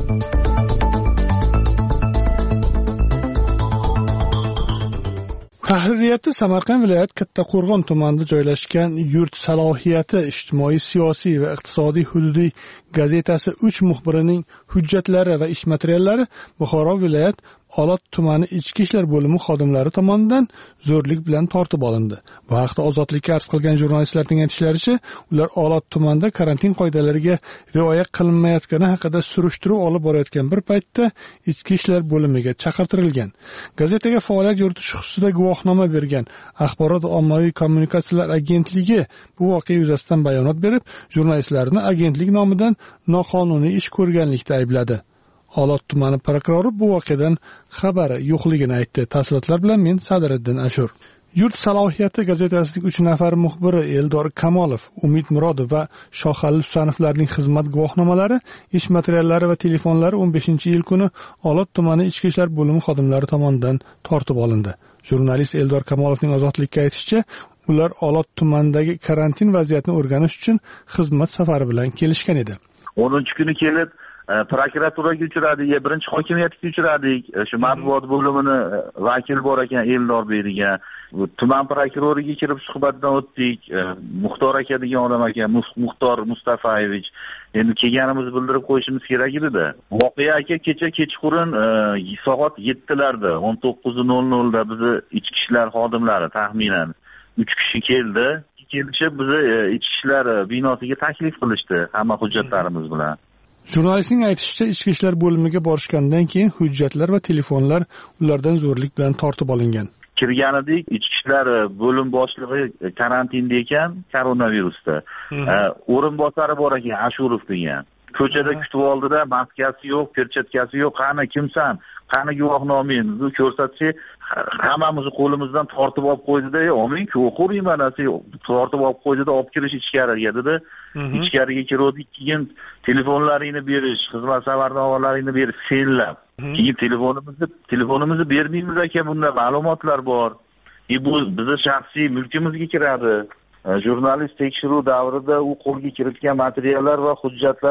Tahririyati Samarqand viloyat Kattaqo'rg'on tumanida joylashgan yurt salohiyati ijtimoiy, siyosiy va iqtisodiy hududiy gazetasi uch muxbirining hujjatlari va ish materiallari Buxoro viloyat Olot tumani ichki ishlar bo'limi xodimlari tomonidan zo'rlik bilan tortib olindi. Bu haqda Ozodlikka arz qilgan jurnalistlarning aytishlaricha, ular Olot tumanida karantin qoidalariga rioya qilinmayotgani haqida surishtiruv olib borayotgan bir paytda ichki ishlar bo'limiga chaqirtirilgan. Gazetaga faoliyat yuritish xususida guvohnoma bergan Axborot va ommaviy kommunikatsiyalar agentligi bu voqea yuzasidan bayonot berib, jurnalistlarni agentlik nomidan noqonuniy ish ko'rganlikda aybladi. Olot tumani prokurori bu voqeadan xabari yo'qligini aytdi. Tafsilotlar bilan men Sadiriddin Ashur. Yurt salohiyati gazetasining uch nafar muxbiri Eldor Kamolov, Umid Murodov va Shohali Husanovlarning xizmat guvohnomalari, ish materiallari va telefonlari o'n beshinchi iyul kuni Olot tumani ichki ishlar bo'limi xodimlari tomonidan tortib olindi. Jurnalist Eldor Kamolovning Ozodlikka aytishicha, ular Olot tumanidagi karantin vaziyatini o'rganish uchun xizmat safari bilan kelishgan edi. o'ninchi kuni kelib prokuraturaga uchradik, birinchi hokimiyatga uchradik. Shu matbuot bo'limini vakil bor ekan Eldor Bey degan. Tuman prokuroriga kirib suhbatdan o'tdik. Muxtor aka degan odam ekan, Muxtor Mustafayevich. Endi kelganimizni bildirib qo'yishimiz kerak edi-da. Voqea aka kecha kechqurun soat yettilarda, o'n to'qqiz nol nolda bizni ichki ishlar xodimlari taxminan uch kishi keldi. Kelishib bizni ichki ishlar binosiga taklif qilishdi hamma hujjatlarimiz bilan. Jurnalistning aytishicha, ichki ishlar bo'limiga borishgandan keyin hujjatlar va telefonlar ulardan zo'rlik bilan tortib olingan. Kirgan edik, ichki ishlar bo'lim boshlig'i karantinda ekan, koronavirusda. O'rinbosari bor ekan, Ashurov degan. Ko'chada kutib oldida, maskasi yo'q, perchatkasi yo'q, qani kimsan? Qani guvohnomangizni ko'rsatsak, hammamizni qo'limizdan tortib olib qo'ydi-da, "Oming, o'qirayman, asi tortib olib qo'ydi-da, olib kirish ichkariga" dedi. Ichkariga kirdik, keyin telefonlaringni berish, xizmat safarnomalaringni berib senlab. Keyin telefonimizni, telefonimizni bermaymiz aka, bunda ma'lumotlar bor. E bu bizning shaxsiy mulkimizga kiradi. Jurnalist tekshiruv davrida u qo'lga kiritgan materiallar va hujjatlar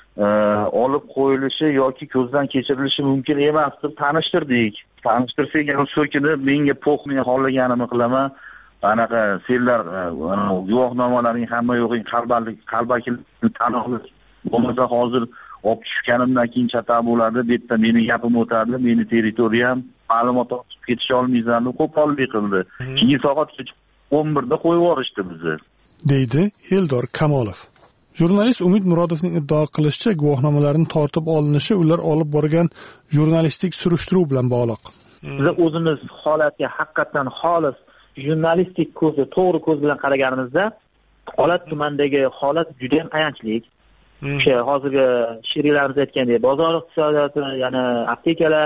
olib qo'yilishi yoki ko'zdan kechirilishi mumkin emas deb tanishtirdik. Tanishtirsak, so'kinib menga po'q, men xohlaganimni qilaman. Anaqa senlar guvohnomalarning hamma yo'g'ing qalbaki qalbakilikni tan olib, bo'lmasa hozir olib tushganimdan keyin chata bo'ladi, bu yerda meni gapim o'tadi, meni territoriyam, ma'lumot olib ketisha olmaysan deb qo'pollik qildi. Keyin soat o'n birda qo'yib yuborishdi bizni, deydi Eldor Kamolov. Jurnalist Umid Murodovning iddao qilishicha, guvohnomalarning tortib olinishi ular olib borgan jurnalistik surishtiruv bilan bog'liq. Biz o'zimiz holatga haqiqatan xolis jurnalistik ko'zi, to'g'ri ko'z bilan qaraganimizda, holat tumandagi holat juda ham ayanchli. O'sha hozirgi she'rlarimiz aytgandek, bozor iqtisodiyoti, ya'ni aptekalar,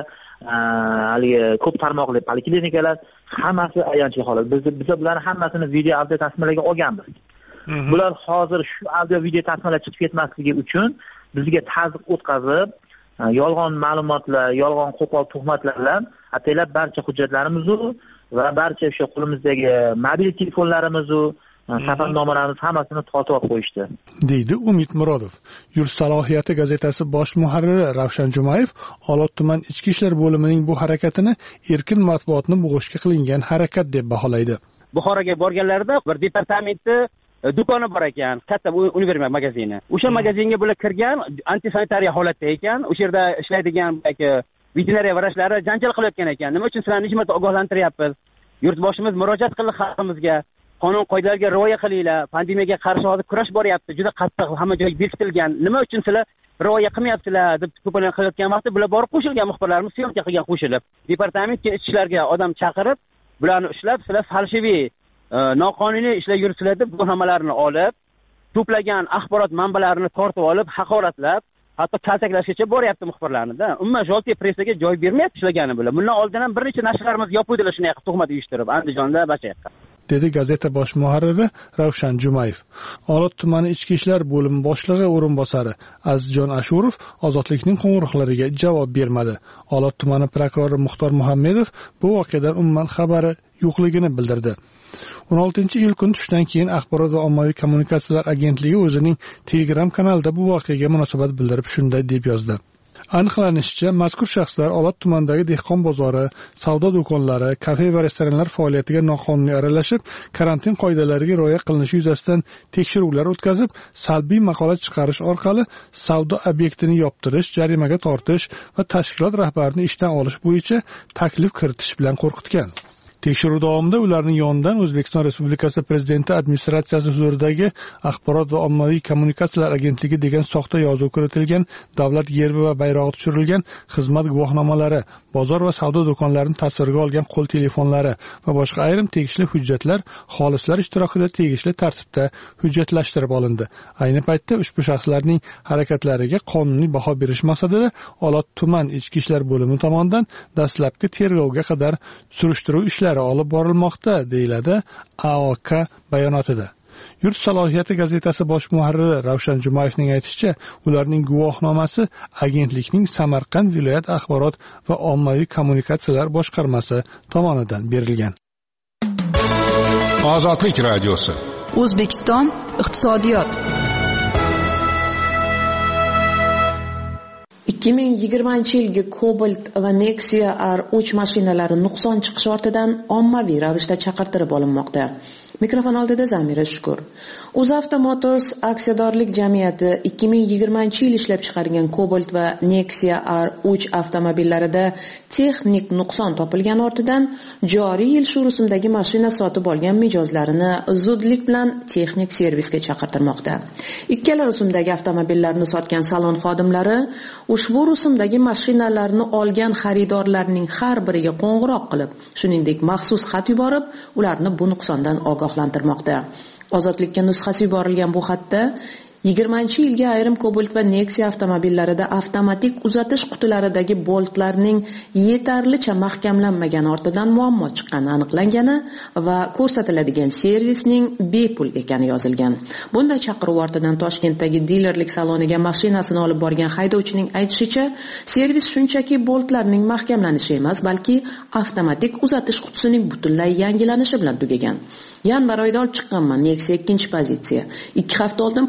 haligi ko'p tarmoqli poliklinikalar hammasi ayanchli holat. Biz biz bularni hammasini video audio tasmalarga olganmiz. Bular hozir shu audio video tasmalar chiqib ketmasligi uchun bizga tazyiq o'tkazib, yolg'on ma'lumotlar, yolg'on qo'pol tuhmatlar bilan ataylab barcha hujjatlarimiz va barcha o'sha qo'limizdagi mobil telefonlarimiz, safarnomalarimiz hammasini tortib olib qo'yishdi, deydi Umid Murodov. Yurt salohiyati gazetasi bosh muharriri Ravshan Jumayev Olot tuman ichki ishlar bo'limining bu harakatini erkin matbuotni bo'g'ishga qilingan harakat deb baholaydi. Buxoroga borganlarida bir departamentni do'koni bor ekan, katta Univerma magazini. O'sha magazinga bular kirgan, antisanitariya holatda ekan, o'sha yerda ishlaydigan veterinariya vrachlari janjal qilayotgan ekan. Nima uchun sizlarni necha marta ogohlantiryapmiz? Yurtboshimiz murojaat qildi xalqimizga, qonun qoidalarga rioya qilinglar, pandemiyaga qarshi hozir kurash boryapti, juda qattiq, hamma joy bekitilgan. Nima uchun sizlar rioya qilmayapsizlar deb ko'plar qilayotgan vaqtda bular borib qo'shilgan, muxbirlarimiz syomka qilgan qo'shilib. Departament ichki ishlarga odam chaqirib, bularni ushlab, sizlar falshiviy, noqonuniy ishlar yuribsizlar deb guvohnomalarini olib, to'plagan axborot manbalarini tortib olib, haqoratlab, hatto kaltaklashgacha boryapti muxbirlarni-da. Umuman Joltiy pressaga joy bermayapti ishlagani bilan. Bundan oldin ham bir necha nashrlarimiz yopuvdilar shunday tuhmat uyushtirib, Andijonda, Bashayaqqa, dedi gazeta bosh muharriri Ravshan Jumayev. Olot tumani ichki ishlar bo'limi boshlig'i o'rinbosari Azizjon Ashurov Ozodlikning qo'ng'iroqlariga javob bermadi. Olot tumani prokurori Muxtor Muhammedov bu voqeadan umuman xabari yo'qligini bildirdi. o'n oltinchi iyul kuni tushdan keyin Axborot va ommaviy kommunikatsiyalar agentligi o'zining Telegram kanalida bu voqeaga munosabat bildirib shunday deb yozdi. Aniqlanishicha, mazkur shaxslar Olot tumanidagi dehqon bozori, savdo do'konlari, kafe va restoranlar faoliyatiga noqonuniy aralashib, karantin qoidalariga rioya qilinishi yuzasidan tekshiruvlar o'tkazib, salbiy maqola chiqarish orqali savdo obyektini yoptirish, jarimaga tortish va tashkilot rahbarini ishdan olish bo'yicha taklif kiritish bilan qo'rqitgan. Tekshiruv davomida ularning yonidan O'zbekiston Respublikasi Prezidenti administratsiyasi huzuridagi Axborot va ommaviy kommunikatsiyalar agentligi degan soxta yozuv kiritilgan, davlat gerbi va bayrog'i tushirilgan xizmat guvohnomalari, bozor va savdo do'konlarini tasvirga olgan qo'l telefonlari va boshqa ayrim tegishli hujjatlar xolislar ishtirokida tegishli tartibda hujjatlashtirib olindi. Ayni paytda ushbu shaxslarning harakatlariga qonuniy baho berish maqsadida Olot tuman ichki ishlar bo'limi tomonidan dastlabki tergovga qadar surishtiruv ishlari olib borilmoqda, deyiladi A O K bayonotida. Yurt salohiyati gazetasi bosh muharriri Ravshan Jumayevning aytishicha, ularning guvohnomasi agentlikning Samarqand viloyat axborot va ommaviy kommunikatsiyalar boshqarmasi tomonidan berilgan. Ozodlik radiosi. O'zbekiston iqtisodiyot. ikki ming yigirmanchi yilgi Cobalt va Nexia R uch mashinalari nuqson chiqishi ortidan ommaviy ravishda chaqirtirib olinmoqda. Mikrofon oldida Zamira Shukur. UzAvto Motors aksiyadorlik jamiyati ikki ming yigirmanchi yil ishlab chiqargan Cobalt va Nexia R uch avtomobillarida texnik nuqson topilgani ortidan joriy yil shu rusumdagi mashina sotib olgan mijozlarini zudlik bilan texnik servisga chaqirtirmoqda. Ikkala rusumdagi avtomobillarni sotgan salon xodimlari ushbu rusumdagi mashinalarni olgan xaridorlarning har biriga qo'ng'iroq qilib, shuningdek maxsus xat yuborib, ularni bu nuqsondan ogohlantirmoqda. Ozodlikka nusxasi yuborilgan bu xatda yigirmanchi yilga ayrim Cobalt va Nexia avtomobillarida avtomatik uzatish qutilaridagi boltlarning yetarlicha mahkamlanmagani ortidan muammo chiqqani aniqlangani va ko'rsatiladigan servisning bepul ekani yozilgan. Bunday chaqiruv ortidan Toshkentdagi dilerlik saloniga mashinasini olib borgan haydovchining aytishicha, servis shunchaki boltlarning mahkamlanishi emas, balki avtomatik uzatish qutisining butunlay yangilanishi bilan tugagan. Yanvar oyida olib chiqqanman Nexia ikkinchi pozitsiya. ikki hafta oldin pochta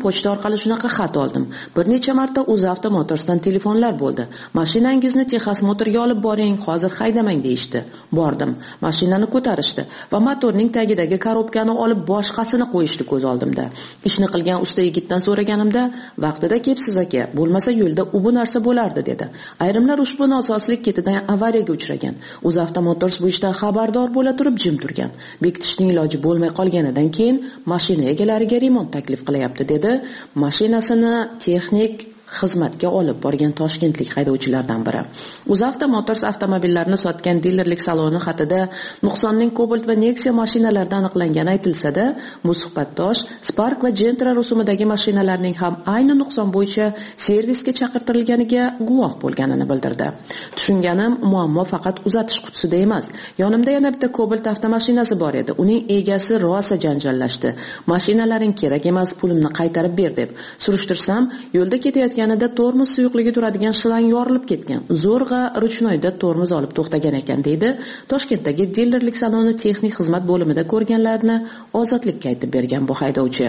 orqali shunaqa xat oldim. Bir necha marta UzAvto Motorsdan telefonlar bo'ldi. Mashinangizni Texas Motorga olib boring, hozir haydamang deyishdi. Bordim. Mashinani ko'tarishdi va motorning tagidagi korobkani olib boshqasini qo'yishdi ko'z oldimda. Ishni qilgan usta yigitdan so'raganimda, vaqtida kelibsiz aka, bo'lmasa yo'lda u bu narsa bo'lardi dedi. Ayrimlar ushbu nosozlik ketidan avariyaga uchragan. UzAvto Motors bu ishdan xabardor bo'la turib jim turgan. Bekitishning iloji bo'lmay qolganidan keyin mashina egalariga remont taklif qilyapti dedi. Mashinasini texnik xizmatga olib borgan toshkentlik haydovchilardan biri. UzAvto Motors avtomobillarini sotgan dilerlik saloni xatida nuqsonning Cobalt va Nexia mashinalarida aniqlangani aytilsa-da, bu suhbatdosh Spark va Gentra rusumidagi mashinalarning ham ayni nuqson bo'yicha servisga chaqirtirilganiga guvoh bo'lganini bildirdi. Tushunganim, muammo faqat uzatish qutisida emas. Yonimda yana bitta Cobalt avtomashinasi bor edi. Uning egasi rosa janjallashdi. Mashinalaring kerak emas, pulimni qaytarib ber deb. Surishtirsam, yo'lda ketayotgan yanada tormoz suyuqligi turadigan shlang yorilib ketgan. Zo'rg'a ruchnoyda tormoz olib to'xtagan ekan deydi. Toshkentdagi dilerlik saloni texnik xizmat bo'limida ko'rganlarni Ozodlikka aytib bergan bu haydovchi.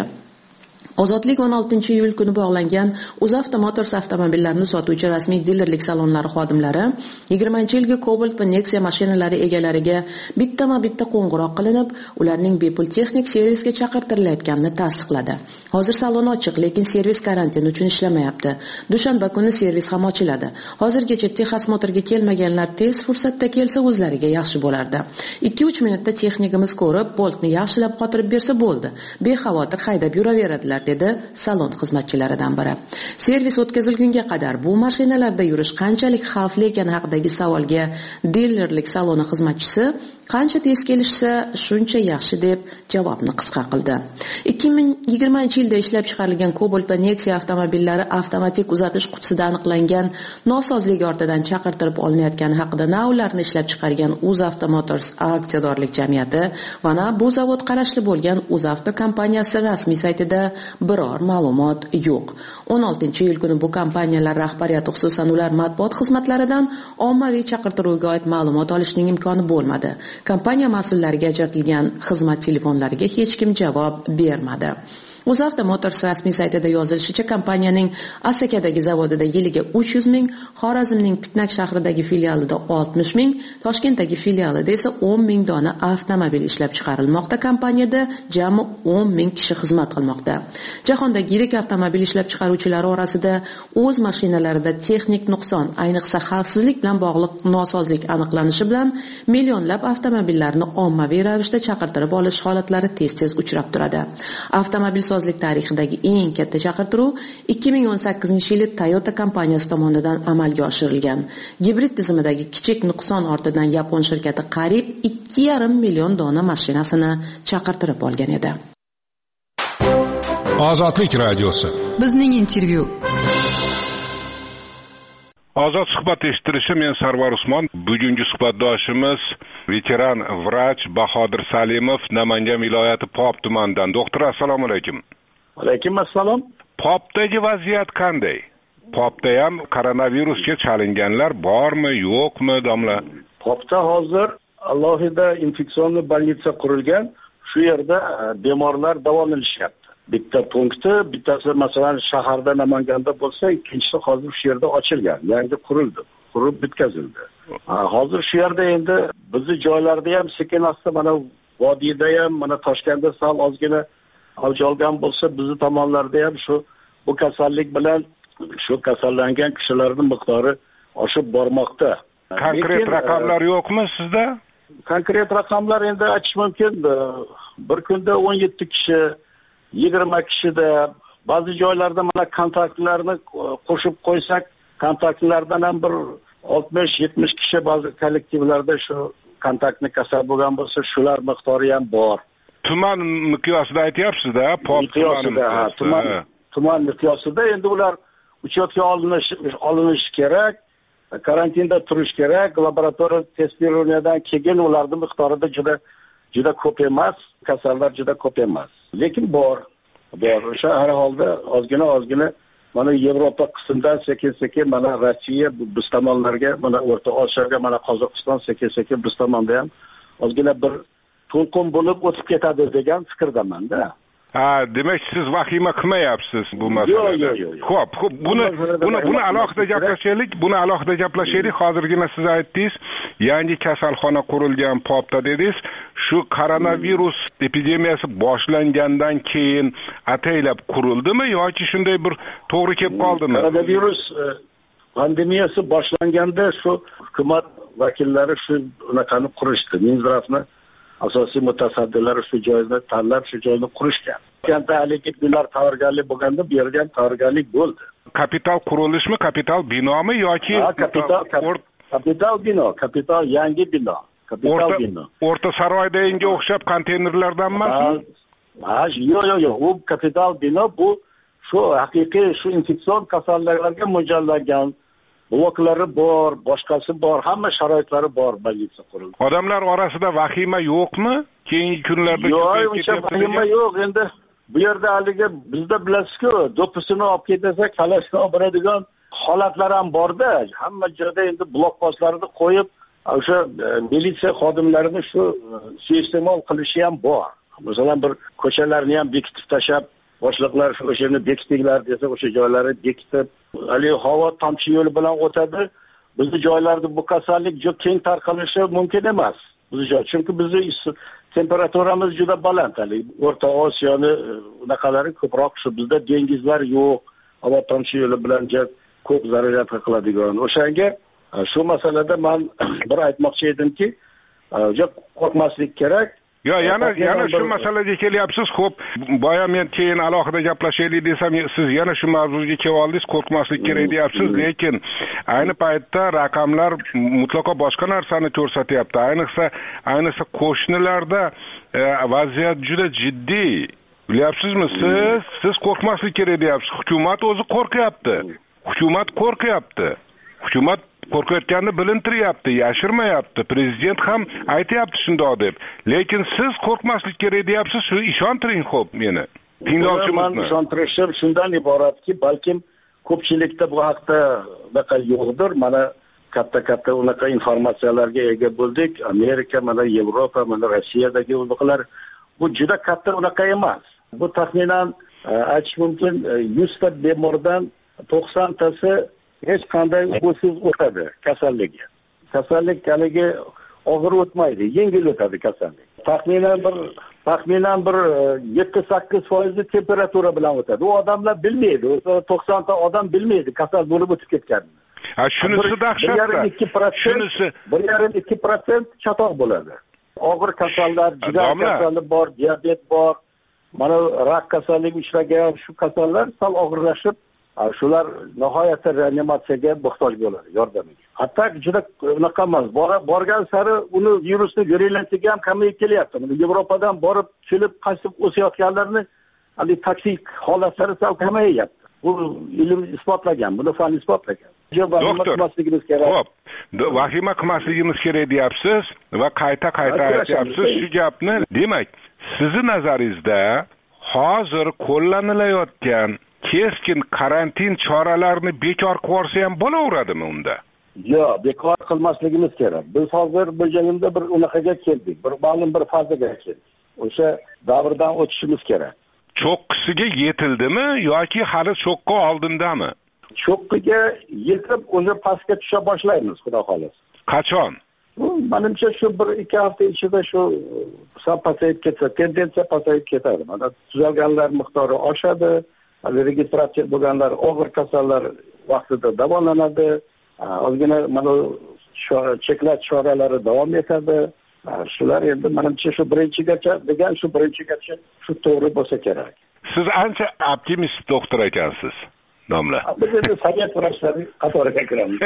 Ozodlik o'n oltinchi iyul kuni bog'langan UzAvto Motors avtomobillarini sotuvchi rasmiy dilerlik salonlari xodimlari yigirmanchi yilgi Cobalt va Nexia mashinalari egalariga bittama-bitta qo'ng'iroq qilinib, ularning bepul texnik servisga chaqirtirilayotganini tasdiqladi. Hozir salon ochiq, lekin servis karantin uchun ishlamayapti. Dushanba kuni servis ham ochiladi. Hozirgacha Texas Motorga kelmaganlar tez fursatda kelsa o'zlariga yaxshi bo'lardi. ikki uch minutda texnikimiz ko'rib, boltni yaxshilab qotirib bersa bo'ldi. Bexavotir haydab yuraveradilar dedi salon xizmatchilaridan biri. Servis o'tkazilgunga qadar bu mashinalarda yurish qanchalik xavfli ekani haqidagi savolga dilerlik saloni xizmatchisi qancha tez kelishsa shuncha yaxshi deb javobni qisqa qildi. ikki ming yigirmanchi yilda ishlab chiqarilgan Cobalt va Nexia avtomobillari avtomatik uzatish qutisida aniqlangan nosozlik ortidan chaqirtirib olinayotgani haqida na ularni ishlab chiqargan UzAvto Motors aksiyadorlik jamiyati va na bu zavod qarashli bo'lgan UzAvto kompaniyasi rasmiy saytida biror ma'lumot yo'q. o'n oltinchi iyul kuni bu kompaniyalar rahbariyati, xususan ular matbuot xizmatlaridan ommaviy chaqirtiruvga oid ma'lumot olishning imkoni bo'lmadi. Kompaniya mas'ullariga ajratilgan xizmat telefonlariga hech kim javob bermadi. UzAvto Motors rasmiy saytida yozilishicha, kompaniyaning Asakadagi zavodida yiliga uch yuz ming, Xorazmning Pitnak shahridagi filialida oltmish ming, Toshkentdagi filialida esa o'n ming dona avtomobil ishlab chiqarilmoqda. Kompaniyada jami o'n ming kishi xizmat qilmoqda. Jahondagi yirik avtomobil ishlab chiqaruvchilari orasida o'z mashinalarida texnik nuqson, ayniqsa xavfsizlik bilan bog'liq nosozlik aniqlanishi bilan millionlab avtomobillarni ommaviy ravishda chaqirtirib olish holatlari tez-tez uchrab turadi. Avtomobil sozlik tarixidagi eng katta chaqirtiruv ikki ming o'n sakkizinchi yili Toyota kompaniyasi tomonidan amalga oshirilgan. Gibrid tizimidagi kichik nuqson ortidan yapon shirkati qariyb ikki yarim million dona mashinasini chaqirtirib olgan edi. Ozodlik radiosi. Bizning intervyu. Ozod suhbat eshittirishi, men Sarvar Usmon. Bugungi suhbatdoshimiz veteran vrach Bahodir Salimov, Namangan viloyati Pop tumanidan. Doktor, assalomu alaykum. Alaykum assalom. Popdagi vaziyat qanday? Popda ham koronavirusga chalinganlar bormi, yo'qmi, domla? Popda hozir alohida infeksion bolnitsa qurilgan. Shu yerda bemorlar davolanishayapti. Bitta punkti, bittasi masalan shaharda Namanganda bo'lsa, ikkinchisi hozir shu yerda ochilgan, yangi qurildi, qurib bitkazildi. Hozir shu yerda endi bizning joylarda ham sekin asta mana vodiyda ham, mana Toshkentda sal ozgina avj olgan bo'lsa, bizning tomonlarda ham shu bu kasallik bilan shu kasallangan kishilarning miqdori oshib bormoqda. Konkret raqamlar yo'qmi sizda? Konkret raqamlar endi aytish mumkin. Bir kunda o'n yetti kishi, yigirma kishida, ba'zi joylarda mana kontaktlarni qo'shib qo'ysak, kontaktlardan ham bir oltmish yetmish kishi ba'zi kollektivlarda shu kontaktni kasal bo'lgan bo'lsa, shular miqdori ham bor. Tuman miqyosida aytyapsiz-da, Pop miqyosida, ha, tuman tuman miqyosida endi ular uchetga olinish olinish kerak, karantinda turish kerak, laboratoriya testirovaniydan keyin ularning miqdorida juda juda ko'p emas, kasallar juda ko'p emas. Lekin bor. Bor. O'sha har holda ozgina ozgina mana Yevropa qismidan sekin-sekin mana Rossiya biz tomonlarga, mana O'rta Osiyoga, mana Qozog'iston sekin-sekin biz tomonda ham ozgina bir to'lqin bo'lib o'tib ketadi degan fikrdaman-da. ha demak siz vahima qilmayapsiz bu masalada. yo'q yo'q yo'q Xo'p, xo'p, buni buni buni alohida gaplashaylik, buni alohida gaplashaylik. Hozirgina siz aytdingiz, yangi kasalxona qurilgan Popda dedingiz. Shu koronavirus epidemiyasi boshlangandan keyin ataylab qurildimi yoki shunday bir to'g'ri kelib qoldimi? Koronavirus pandemiyasi boshlanganda shu hukumat vakillari shu unaqani qurishdi. Minzdravni asosiy mutasaddilari shu joyni tanlab, shu joyni qurishgan. Kanta haligi bular tayyorgarlik bo'lganda bu yerga ham tayyorgarlik bo'ldi. Kapital qurilishmi, kapital binomi yoki kapital kapital bino, kapital yangi bino. Kapital bino. O'rta saroydagi o'xshab konteynerlardan emasmi? Ha, yo'q yo'q yo'q, u kapital bino bu shu haqiqiy shu infeksion kasalliklarga mo'ljallangan bloklari bor, boshqasi bor, hamma sharoitlari bor больница qurildi. Odamlar orasida vahima yo'qmi? Keyingi kunlarda yo'q, uncha vahima yo'q. Endi bu yerda haligi bizda bilasizku, do'ppisini olib ketsa, kalashni olib boradigan holatlar ham borda. Hamma joyda endi blokpostlarni qo'yib, o'sha militsiya xodimlarini shu suiiste'mol qilishi ham bor. Masalan, bir ko'chalarni ham bekitib tashab, boshliqlar shu o'shani bekitinglar desa, o'sha joylarni bekitib, hali havo tomchi yo'li bilan o'tadi. Bizning joylarda bu kasallik juda keng tarqalishi mumkin emas. Bizning joy, chunki bizning temperaturamiz juda baland. Hali O'rta Osiyoni unaqalari ko'proq shu, bizda dengizlar yo'q, havo tomchi yo'li bilan juda ko'p zarar qiladigan. O'shanga shu masalada men bir aytmoqchi edimki, juda qo'rqmaslik kerak. Yo, yana yana shu masalaga kelyapsiz. Xo'p, boya men keyin alohida gaplashaylik desam, siz yana shu mavzuga kelib oldingiz, qo'rqmaslik kerak deyapsiz, lekin ayni paytda raqamlar mutlaqo boshqa narsani ko'rsatyapti. Ayniqsa, ayniqsa qo'shnilarda vaziyat juda jiddiy. Bilyapsizmi? Siz siz qo'rqmaslik kerak deyapsiz. Hukumat o'zi qo'rqyapti. Hukumat qo'rqyapti. Hukumat qo'rqayotganini bilintiryapti, yashirmayapti. Prezident ham aytayapti shundoq deb. Lekin siz qo'rqmaslik kerak deyapsiz, shu ishontiring xo'p meni. Tinglovchimizni. Men ishontirishim shundan iboratki, balkim ko'pchilikda bu haqda unaqa yo'qdir. Mana katta-katta unaqa informatsiyalarga ega bo'ldik. Amerika, mana Yevropa, mana Rossiyadagi unaqilar bu juda katta unaqa emas. Bu taxminan aytish mumkin yuz ta bemordan to'qson tasi hech qanday usiz o'tadi kasalligi. Kasallik haligi og'ir o'tmaydi, yengil o'tadi kasallik. Taxminan bir taxminan bir yetti sakkiz foiz temperatura bilan o'tadi. U odamlar bilmaydi, to'qson ta odam bilmaydi kasal bo'lib o'tib ketganini. Ha, shunisi dahshatda. Shunisi bir yarim ikki prosent chatoq bo'ladi. Og'ir kasallar, jigar kasali bor, diabet bor, mana rak kasalligi uchragan shu kasallar sal og'irlashib, shular nihoyatda reanimatsiyaga muhtoj bo'ladi, yordamiga. Hatto juda unaqa emas. Borgan sari uni virusni virulentligi ham kamayib kelyapti. Yevropadan borib kelib qaytib o'sayotganlarni hali toksik holatlari sal kamayyapti. Bu ilm isbotlagan, buni fan isbotlagan. Doktor, xo'p, vahima qilmasligimiz kerak deyapsiz va qayta-qayta aytyapsiz shu gapni. Demak, sizni nazaringizda hozir qo'llanilayotgan keskin karantin choralarini bekor qilib yuborsa ham bo'laveradimi unda? Yo'q, bekor qilmasligimiz kerak. Biz hozir bu joyimizda bir unaqaga keldik, bir ma'lum bir fazaga keldik. O'sha davrdan o'tishimiz kerak. Cho'qqisiga yetildimi yoki hali cho'qqi oldindami? Cho'qqiga yetib o'zi pastga tusha boshlaymiz, xudo xolasa. Qachon? Menimcha shu bir ikki hafta ichida shu sal pasayib ketsa, tendensiya pasayib ketadi. Mana tuzalganlar miqdori oshadi. Registratsiya bo'lganlar, og'ir kasallar vaqtida davolanadi. Ozgina mana cheklash choralari davom etadi. Shular endi menimcha shu birinchigacha degan shu birinchigacha shu to'g'ri bo'lsa kerak. Siz ancha optimist doktor ekansiz, domla. Biz endi sovet vrachlari qatoriga kiramiz.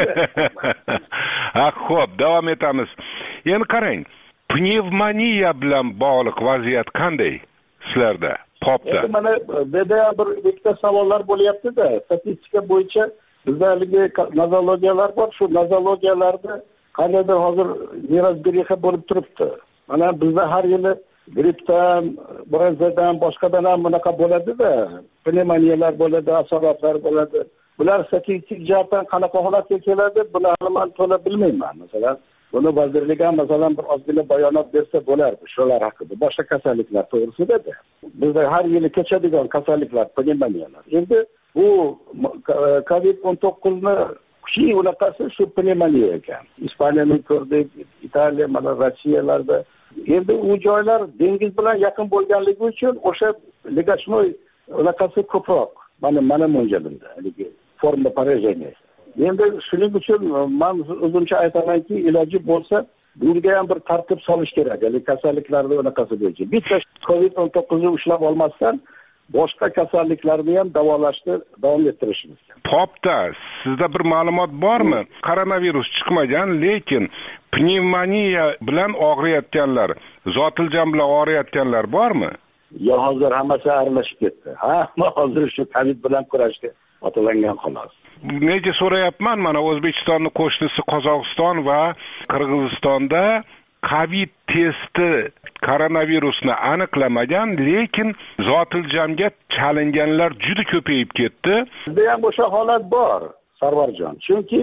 Ha, xo'p, davom etamiz. Endi qarang, pnevmoniya bilan bog'liq vaziyat qanday sizlarda? Popda. Mana beda bir ikkita savollar bo'lyapti-da. Statistika bo'yicha bizda haligi nozologiyalar bor. Shu nozologiyalarda qandaydir hozir virus gripi bo'lib turibdi. Mana bizda har yili grippdan, bronzadan, boshqadan ham bunaqa bo'ladi-da. Pnevmoniyalar bo'ladi, asoratlar bo'ladi. Bular statistik jihatdan qanaqa holatga keladi, buni hali men to'la bilmayman. Masalan, buni vazirlik ham masalan bir ozgina bayonot bersa bo'lardi shular haqida, boshqa kasalliklar to'g'risida-da. Bizda har yili kechadigan kasalliklar, pnevmoniyalar. Endi bu covid o'n to'qqizni kuchi unaqasi shu pnevmoniya ekan. Ispaniyani ko'rdik, Italiya, mana Rossiyalarda. Endi u joylar dengiz bilan yaqin bo'lganligi uchun o'sha legashnoy unaqasi ko'proq. Mana mana mo'ljalda, haligi forma поражения. Endi shuning uchun men o'zimcha aytamanki, iloji bo'lsa, bunga ham bir tartib solish kerak. Ya'ni kasalliklarni unaqasi bo'yicha. Bitta covid o'n to'qqizni ushlab olmasdan boshqa kasalliklarni ham davolashni davom ettirishimiz kerak. Popda sizda bir ma'lumot bormi? Koronavirus chiqmagan, lekin pnevmoniya bilan og'riyotganlar, zotiljon bilan og'riyotganlar bormi? Yo, hozir hammasi aralashib ketdi. Hamma hozir shu covid bilan kurashga otilangan xolos. Nega so'rayapman? Mana O'zbekistonning qo'shnisi Qozog'iston va Qirg'izistonda covid testi koronavirusni aniqlamagan, lekin zotiljamga chalinganlar juda ko'payib ketdi. Bizda ham o'sha holat bor, Sarvarjon. Chunki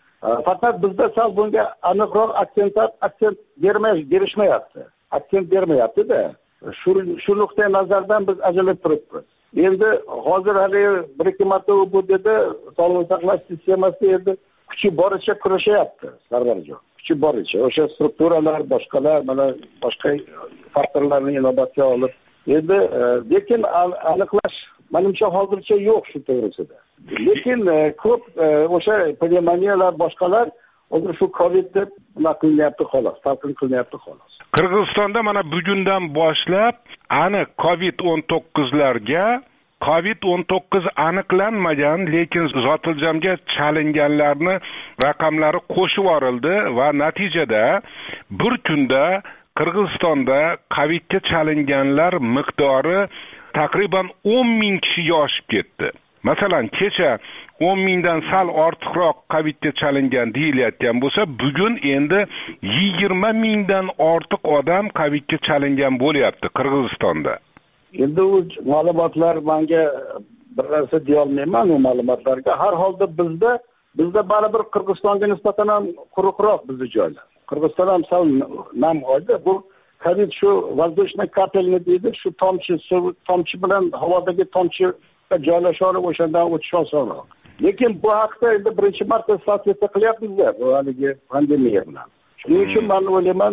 faqat bizda sal bunga aniqroq aksent aksent bermay berishmayapti. Aksent bermayapti-da. Shu shu nuqtai nazardan biz ajralib turibmiz. Endi hozir hali bir ikki marta bu dedi, sog'liqni saqlash sistemasi endi kuchi boricha kurashyapti, Sarvarjon. Kuchi boricha o'sha strukturalar, boshqalar, mana boshqa faktorlarni inobatga olib, endi lekin aniqlash menimcha hozircha yo'q shu to'g'risida. Lekin ko'p o'sha pnevmoniyalar, boshqalar hozir shu covid deb qilyapti xolos, talqin qilyapti xolos. Qirg'izistonda mana bugundan boshlab aniq covid o'n to'qqizlarga covid o'n to'qqiz aniqlanmagan, lekin zotiljamga chalinganlarni raqamlari qo'shib yuborildi va natijada bir kunda Qirg'izistonda covidga chalinganlar miqdori taqriban o'n ming kishiga oshib ketdi. Masalan, kecha o'n mingdan sal ortiqroq covidga chalingan deyilayotgan bo'lsa, bugun endi yigirma mingdan ortiq odam covidga chalingan bo'lyapti Qirg'izistonda. Endi u ma'lumotlar menga bir narsa deya olmayman u ma'lumotlarga. Har holda bizda bizda baribir Qirg'izistonga nisbatan ham quruqroq bizning joylar. Qirg'iziston ham sal nam oldi. Bu covid shu воздушный kapelni deydi, shu tomchi suv tomchi bilan havodagi tomchi joylashib o'shandan o'tish osonroq. Lekin bu haqda endi birinchi marta statistika qilyapmiz-da, bu haligi pandemiya bilan. Shuning uchun men o'ylayman,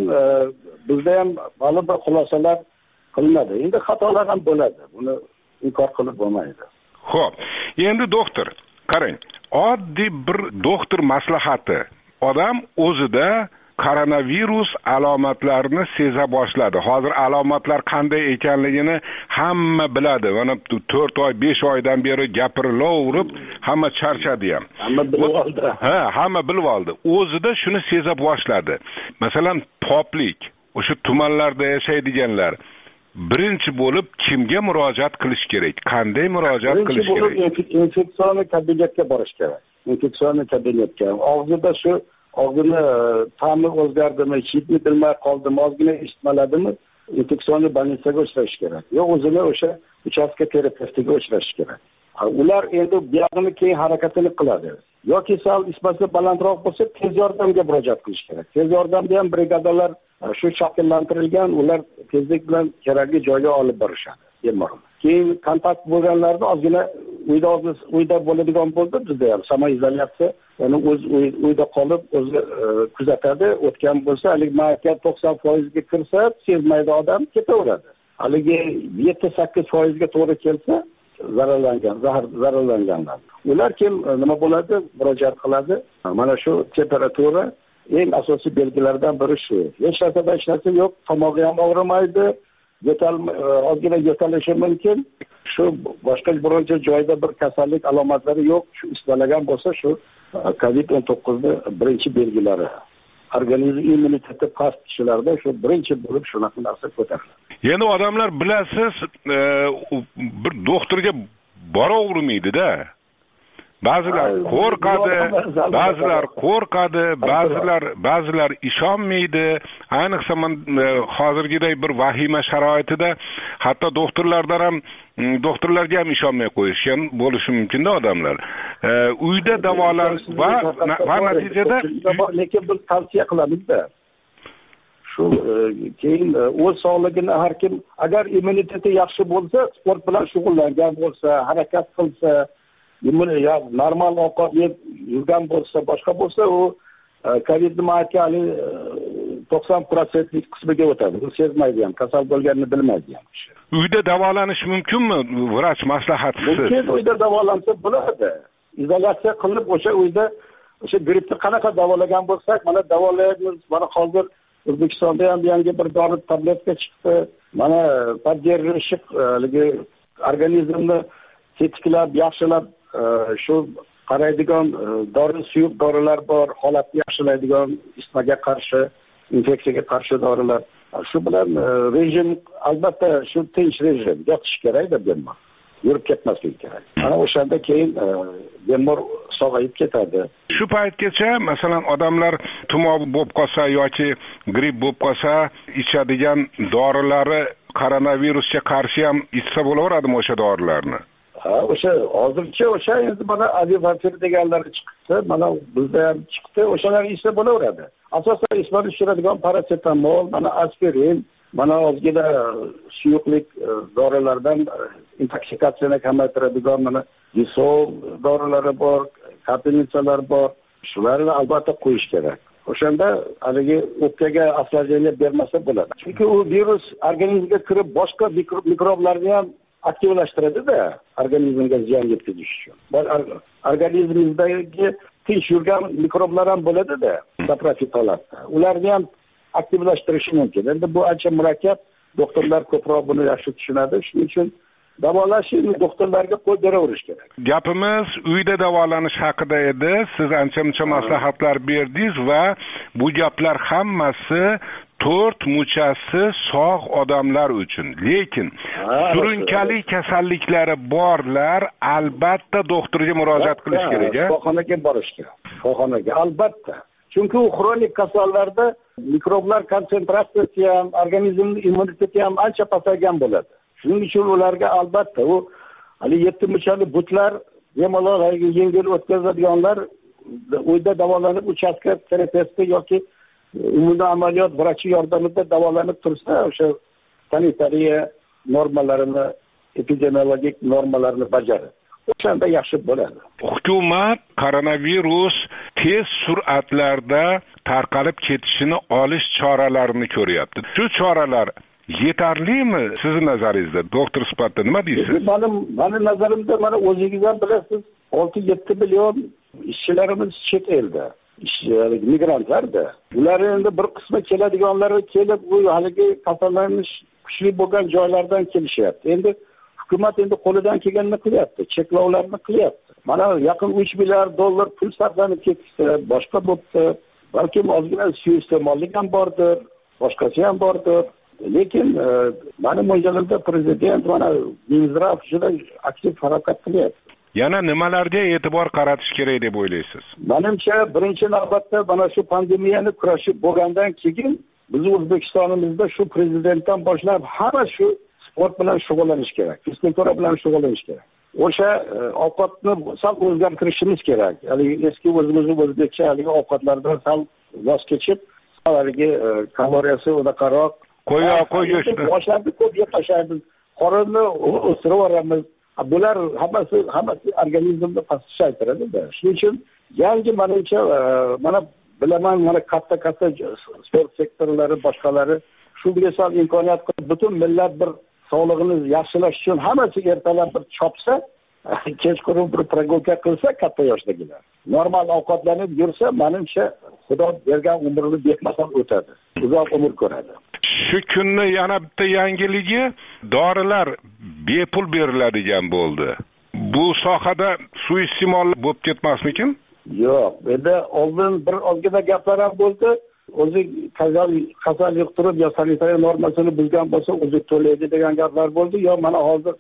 bizda ham ma'lum bir xulosalar qilinadi. Endi xatolar ham bo'ladi. Buni inkor qilib bo'lmaydi. Xo'p, endi doktor, qarang, oddiy bir doktor maslahati. Odam o'zida koronavirus alomatlarini seza boshladi. Hozir alomatlar qanday ekanligini hamma biladi. Mana to'rt oy, besh oydan beri gapirilaverib, hamma charchadi ham. Hamma bilib oldi. Ha, hamma bilib oldi. O'zida shuni seza boshladi. Masalan, poplik, o'sha tumanlarda yashaydiganlar birinchi bo'lib kimga murojaat qilish kerak? Qanday murojaat qilish kerak? Birinchi bo'lib infeksion kabinetga borish kerak. Infeksion kabinetga. Og'zida shu og'zini ta'mi o'zgardimi, hidni bilmay qoldimi, ozgina eshitmaladimi, infeksion больницаga uchrash kerak. Yo o'zini o'sha uchastka terapevtiga uchrash kerak. Ular endi buyog'ini keyin harakatini qiladi. Yoki sal isbati balandroq bo'lsa, tez yordamga murojaat qilish kerak. Tez yordamda ham brigadalar shu shakllantirilgan, ular tezlik bilan kerakli joyga olib borishadi. Bemorlar. Keyin kontakt bo'lganlarni ozgina uyda uyda bo'ladigan bo'ldi, bizda ham samoizolyatsiya, ya'ni o'z uyda qolib o'zi kuzatadi. O'tgan bo'lsa, hali markaz to'qson foiz ga kirsa, sezmaydi odam, ketaveradi. Haligi yetti sakkiz foiz ga to'g'ri kelsa, zararlangan, zahar zararlanganlar. Ular kim nima bo'ladi? Murojaat qiladi. Mana shu temperatura eng asosiy belgilardan biri shu. Hech narsadan hech narsa yo'q, tomog'i ham og'rimaydi. Yo'tal ozgina yo'talishi mumkin. Shu boshqa bironta joyda bir kasallik alomatlari yo'q. Shu isbalagan bo'lsa, shu covid o'n to'qqizning birinchi belgilari. Organizm immuniteti past kishilarda shu birinchi bo'lib shunaqa narsa ko'tariladi. Yana odamlar bilasiz, bir doktorga boravermaydi-da. ba'zilar qo'rqadi, ba'zilar qo'rqadi, ba'zilar ba'zilar ishonmaydi. Ayniqsa hozirgidek bir vahima sharoitida hatto doktorlardan ham doktorlarga ham ishonmay qo'yishgan bo'lishi mumkin-da odamlar. Uyda davolanish va va natijada lekin biz tavsiya qilamiz-da. Shu keyin o'z sog'ligini har kim agar immuniteti yaxshi bo'lsa, sport bilan shug'ullangan bo'lsa, harakat qilsa, normal ovqat yeb yurgan bo'lsa, boshqa bo'lsa, u kovidni aytgan to'qson foizlik qismiga o'tadi. U sezmaydi ham, kasal bo'lganini bilmaydi ham. Uyda davolanish mumkinmi? Vrach maslahatisiz. Mumkin, uyda davolansa bo'ladi. Izolyatsiya qilinib o'sha uyda o'sha grippni qanaqa davolagan bo'lsak, mana davolaymiz. Mana hozir O'zbekistonda ham yangi bir dori tabletka chiqdi. Mana поддерживающих organizmni tetiklab, yaxshilab shu qaraydigan dori suyuq dorilar bor, holatni yaxshilaydigan, isitmaga qarshi, infeksiyaga qarshi dorilar. Shu bilan rejim albatta shu tinch rejim yotish kerak deb bemor. Yurib ketmaslik kerak. Ana o'shanda keyin bemor sog'ayib ketadi. Shu paytgacha masalan odamlar tumov bo'lib qolsa yoki gripp bo'lib qolsa ichadigan dorilari koronavirusga qarshi ham ichsa bo'laveradimi o'sha dorilarni? Ha, o'sha hozircha o'sha endi mana avivafir deganlari chiqdi, mana bizda ham chiqdi, o'shalar ichsa bo'laveradi. Asosan ismini tushiradigan parasetamol, mana aspirin, mana ozgina suyuqlik dorilardan intoksikatsiyani kamaytiradigan mana disol dorilari bor, kapelnitsalar bor. Shularni albatta qo'yish kerak. O'shanda haligi o'pkaga osложнение bermasa bo'ladi. Chunki u virus organizmga kirib boshqa mikroblarni ham aktivlashtiradi-da, organizmga ziyon yetkazish uchun. Organizmingizdagi tinch yurgan mikroblar ham bo'ladi-da, saprofit holatda. Ularni ham aktivlashtirishi mumkin. Endi bu ancha murakkab, doktorlar ko'proq buni yaxshi tushunadi. Shuning uchun davolashni doktorlarga qo'yib beraverish kerak. Gapimiz uyda davolanish haqida edi. Siz ancha-muncha maslahatlar berdingiz va bu gaplar hammasi to'rt muchasi sog' odamlar uchun. Lekin surunkali kasalliklari borlar albatta doktorga murojaat qilish kerak. Shifoxonaga borish kerak. Shifoxonaga albatta. Chunki u xronik kasallarda mikroblar konsentratsiyasi ham, organizmning immuniteti ham ancha pasaygan bo'ladi. Shuning uchun ularga albatta u hali yetti muchali butlar, bemalol yengil o'tkazadiganlar uyda davolanib uchastka terapevti yoki umumiy amaliyot vrachi yordamida davolanib tursa, o'sha sanitariya normalarini, epidemiologik normalarini bajaradi. O'shanda yaxshi bo'ladi. Hukumat koronavirus tez sur'atlarda tarqalib ketishini olish choralarini ko'ryapti. Shu choralar yetarlimi sizning nazaringizda? Doktor sifatida nima deysiz? Mening mening nazarimda mana o'zingiz ham bilasiz, olti yetti million ishchilarimiz chet elda. Migrantlarda. Ular endi bir qismi keladiganlari kelib, bu haligi kasallanish kuchli bo'lgan joylardan kelishyapti. Endi hukumat endi qo'lidan kelganini qilyapti, cheklovlarni qilyapti. Mana yaqin uch milliard dollar pul sarflanib ketdi, boshqa bo'libdi. Balkim ozgina suiiste'mollik ham bordir, boshqasi ham bordir. Lekin mana mo'ljalda prezident mana Minzraf juda aktiv harakat qilyapti. Yana nimalarga e'tibor qaratish kerak deb o'ylaysiz? Menimcha, birinchi navbatda mana shu pandemiyani kurashib bo'lgandan keyin biz O'zbekistonimizda shu prezidentdan boshlab hamma shu sport bilan shug'ullanish kerak, fizkultura bilan shug'ullanish kerak. O'sha ovqatni sal o'zgartirishimiz kerak. Ya'ni eski o'zimizning o'zbekcha haligi ovqatlardan sal voz kechib, haligi kaloriyasi o'daqaroq qo'ya qo'yish. Boshlarda ko'p yeb tashlaymiz, qorinni o'stirib yuboramiz. Bular hammasi hammasi organizmni pasaytiradi-da. Shuning uchun yangi menimcha mana bilaman, mana katta-katta sport sektorlari boshqalari shu misol imkoniyat qilib butun millat bir sog'lig'ini yaxshilash uchun hammasi ertalab bir chopsa, kechqurun bir progulka qilsa katta yoshdagilar. Normal ovqatlanib yursa, menimcha Xudo bergan umrini betmasam o'tadi. Uzoq umr ko'radi. Shu kunni yana bitta yangiligi, dorilar bepul beriladigan bo'ldi. Bu sohada suiiste'mol bo'lib ketmasmikin? Yo'q, endi oldin bir ozgina gaplar ham bo'ldi. O'zi kasal kasal yuqtirib yo sanitariya normasini buzgan bo'lsa, o'zi to'laydi degan gaplar bo'ldi. Yo mana hozir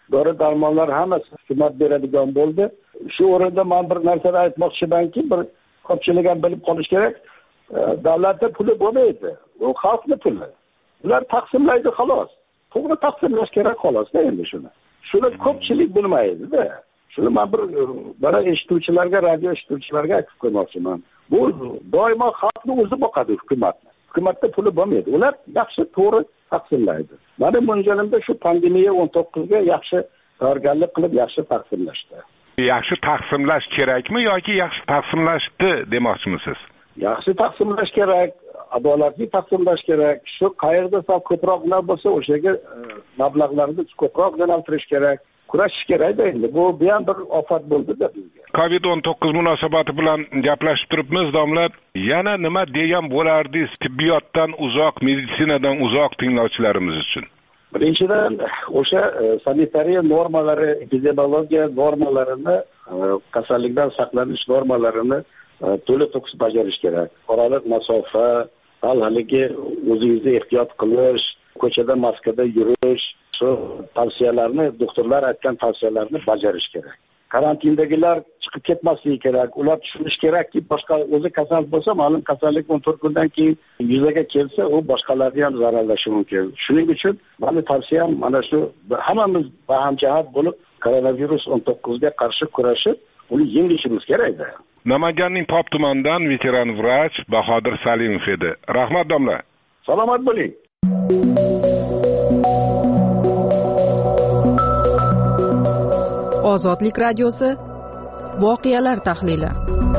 dori darmonlar hammasi hukumat beradigan bo'ldi. Shu o'rinda men bir narsani aytmoqchimanki, bir ko'pchilik ham bilib qolish kerak. Davlatda puli bo'lmaydi. U xalqning puli. Ular taqsimlaydi xolos. To'g'ri taqsimlash kerak xolos-da endi shuni. Shuni ko'pchilik bilmaydi-da. Shuni men bir bana eshituvchilarga, radio eshituvchilarga aytib qo'ymoqchiman. Bu doimo xalqni o'zi boqadi hukumatni. Hukumatda puli bo'lmaydi. Ular yaxshi to'g'ri taqsimlaydi. Meni mo'ljalimda shu pandemiya o'n to'qqizga yaxshi tayyorgarlik qilib, yaxshi taqsimlashdi. Yaxshi taqsimlash kerakmi yoki yaxshi taqsimlashdi demoqchimisiz? Yaxshi taqsimlash kerak, adolatli taqsimlash kerak. Shu qayerda sal ko'proqlar bo'lsa, o'shaga mablag'larni ko'proq yo'naltirish kerak. Kurashish kerak endi. Bu ham bir ofat bo'ldi-da bizga. covid o'n to'qqiz munosabati bilan gaplashib turibmiz, domla. Yana nima degan bo'lardingiz tibbiyotdan uzoq, meditsinadan uzoq tinglovchilarimiz uchun? Birinchidan, o'sha sanitariya normalari, epidemiologiya normalarini, kasallikdan saqlanish normalarini to'liq to'kis bajarish kerak. Oraliq masofa, haligi o'zingizni ehtiyot qilish, ko'chada maskada yurish, shu tavsiyalarni, doktorlar aytgan tavsiyalarni bajarish kerak. Karantindagilar chiqib ketmasligi kerak. Ular tushunish kerakki, boshqa o'zi kasal bo'lsa, ma'lum kasallik o'n to'rt kundan keyin yuzaga kelsa, u boshqalarga ham zararlashi mumkin. Shuning uchun meni tavsiyam mana shu, hammamiz bahamjihat bo'lib koronavirus o'n to'qqizga qarshi kurashib, uni yengishimiz kerak-da. Namanganning Pop tumanidan veteran vrach Bahodir Salimov edi. Rahmat domla. Salomat bo'ling. Ozodlik radiosi voqealar tahlili.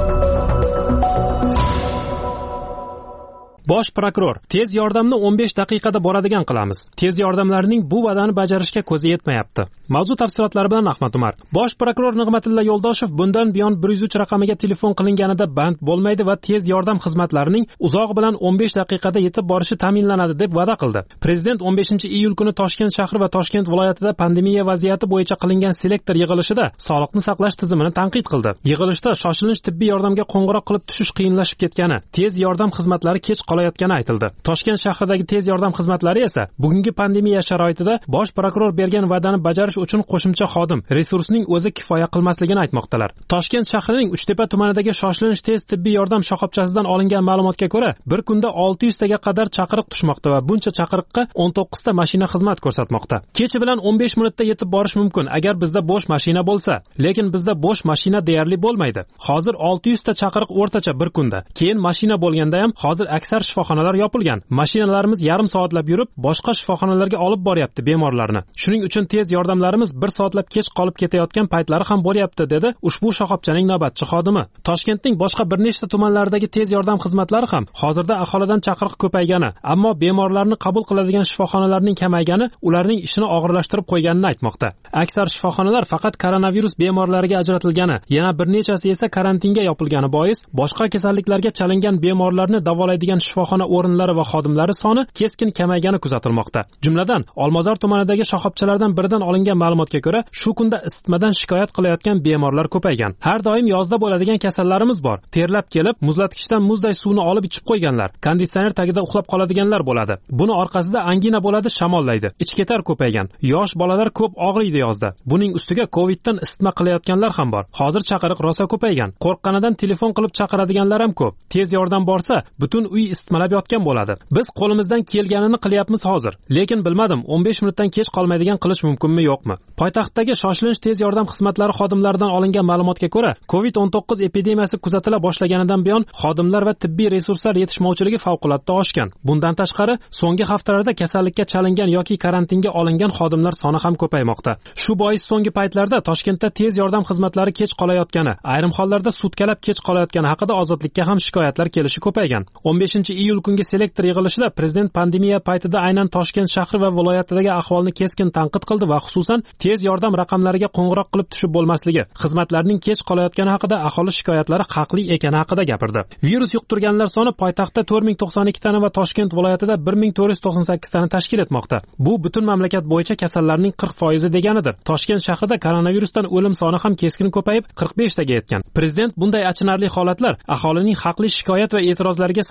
Bosh prokuror: tez yordamni o'n besh daqiqada boradigan qilamiz. Tez yordamlarning bu va'dani bajarishga ko'zi yetmayapti. Mavzu tafsilotlari bilan Ahmad Umar. Bosh prokuror Nig'matilla Yo'ldoshev bundan buyon bir yuz uch raqamiga telefon qilinganida band bo'lmaydi va tez yordam xizmatlarining uzoq bilan o'n besh daqiqada yetib borishi ta'minlanadi deb va'da qildi. Prezident o'n beshinchi iyul kuni Toshkent shahri va Toshkent viloyatida pandemiya vaziyati bo'yicha qilingan selektor yig'ilishida sog'liqni saqlash tizimini tanqid qildi. Yig'ilishda shoshilinch tibbiy yordamga qo'ng'iroq qilib tushish qiyinlashib ketgani, tez yordam xizmatlari kech qolayotgani aytildi. Toshkent shahridagi tez yordam xizmatlari esa bugungi pandemiya sharoitida bosh prokuror bergan va'dani bajarish uchun qo'shimcha xodim, resursning o'zi kifoya qilmasligini aytmoqdalar. Toshkent shahrining Uchtepa tumanidagi shoshilinch tez tibbiy yordam shoxobchasidan olingan ma'lumotga ko'ra, bir kunda olti yuz taga qadar chaqiriq tushmoqda va buncha chaqiriqqa o'n to'qqiz ta mashina xizmat ko'rsatmoqda. Kechi bilan o'n besh minutda yetib borish mumkin agar bizda bo'sh mashina bo'lsa, lekin bizda bo'sh mashina deyarli bo'lmaydi. Hozir olti yuz ta chaqiriq o'rtacha bir kunda. Keyin mashina bo'lganda ham hozir aksar shifoxonalar yopilgan. Mashinalarimiz yarim soatlab yurib, boshqa shifoxonalarga olib boryapti bemorlarni. Shuning uchun tez yordamlarimiz bir soatlab kech qolib ketayotgan paytlari ham bo'lyapti, dedi ushbu shoxobchaning navbatchi xodimi. Toshkentning boshqa bir nechta tumanlaridagi tez yordam xizmatlari ham hozirda aholidan chaqiriq ko'paygani, ammo bemorlarni qabul qiladigan shifoxonalarning kamaygani ularning ishini og'irlashtirib qo'yganini aytmoqda. Aksar shifoxonalar faqat koronavirus bemorlariga ajratilgani, yana bir nechasi esa karantinga yopilgani bois boshqa kasalliklarga chalingan bemorlarni davolaydigan shifoxona o'rinlari va xodimlari soni keskin kamaygani kuzatilmoqda. Jumladan, Olmazor tumanidagi shoxobchalardan biridan olingan ma'lumotga ko'ra, shu kunda isitmadan shikoyat qilayotgan bemorlar ko'paygan. Har doim yozda bo'ladigan kasallarimiz bor. Terlab kelib, muzlatgichdan muzday suvni olib ichib qo'yganlar, konditsioner tagida uxlab qoladiganlar bo'ladi. Buni orqasida angina bo'ladi, shamollaydi. Ichketar ko'paygan. Yosh bolalar ko'p og'riydi yozda. Buning ustiga Coviddan isitma qilayotganlar ham bor. Hozir chaqiriq rosa ko'paygan. Qo'rqqanidan telefon qilib chaqiradiganlar ham ko'p. Tez yordam borsa, butun uy isitmalab yotgan bo'ladi. Biz qo'limizdan kelganini qilyapmiz hozir. Lekin bilmadim, o'n besh minutdan kech qolmaydigan qilish mumkinmi yo'qmi? Poytaxtdagi shoshilinch tez yordam xizmatlari xodimlaridan olingan ma'lumotga ko'ra, covid o'n to'qqiz epidemiyasi kuzatila boshlaganidan buyon xodimlar va tibbiy resurslar yetishmovchiligi favqulodda oshgan. Bundan tashqari, so'nggi haftalarda kasallikka chalingan yoki karantinga olingan xodimlar soni ham ko'paymoqda. Shu bois so'nggi paytlarda Toshkentda tez yordam xizmatlari kech qolayotgani, ayrim hollarda sutkalab kech qolayotgani haqida ozodlikka ham shikoyatlar kelishi ko'paygan. o'n beshinchi iyul kungi selektor yig'ilishida prezident pandemiya paytida aynan Toshkent shahri va viloyatidagi ahvolni keskin tanqid qildi va xususan tez yordam raqamlariga qo'ng'iroq qilib tushib bo'lmasligi, xizmatlarning kech qolayotgani haqida aholi shikoyatlari haqli ekani haqida gapirdi. Virus yuqtirganlar soni poytaxtda to'rt ming to'qson ikki tani va Toshkent viloyatida bir ming to'rt yuz to'qson sakkiz tani tashkil etmoqda. Bu butun mamlakat bo'yicha kasallarning qirq foizi deganidir. Toshkent shahrida koronavirusdan o'lim soni ham keskin ko'payib qirq besh taga yetgan. Prezident bunday achinarli holatlar aholining haqli shikoyat va e'tirozlariga sabab bo'layotgan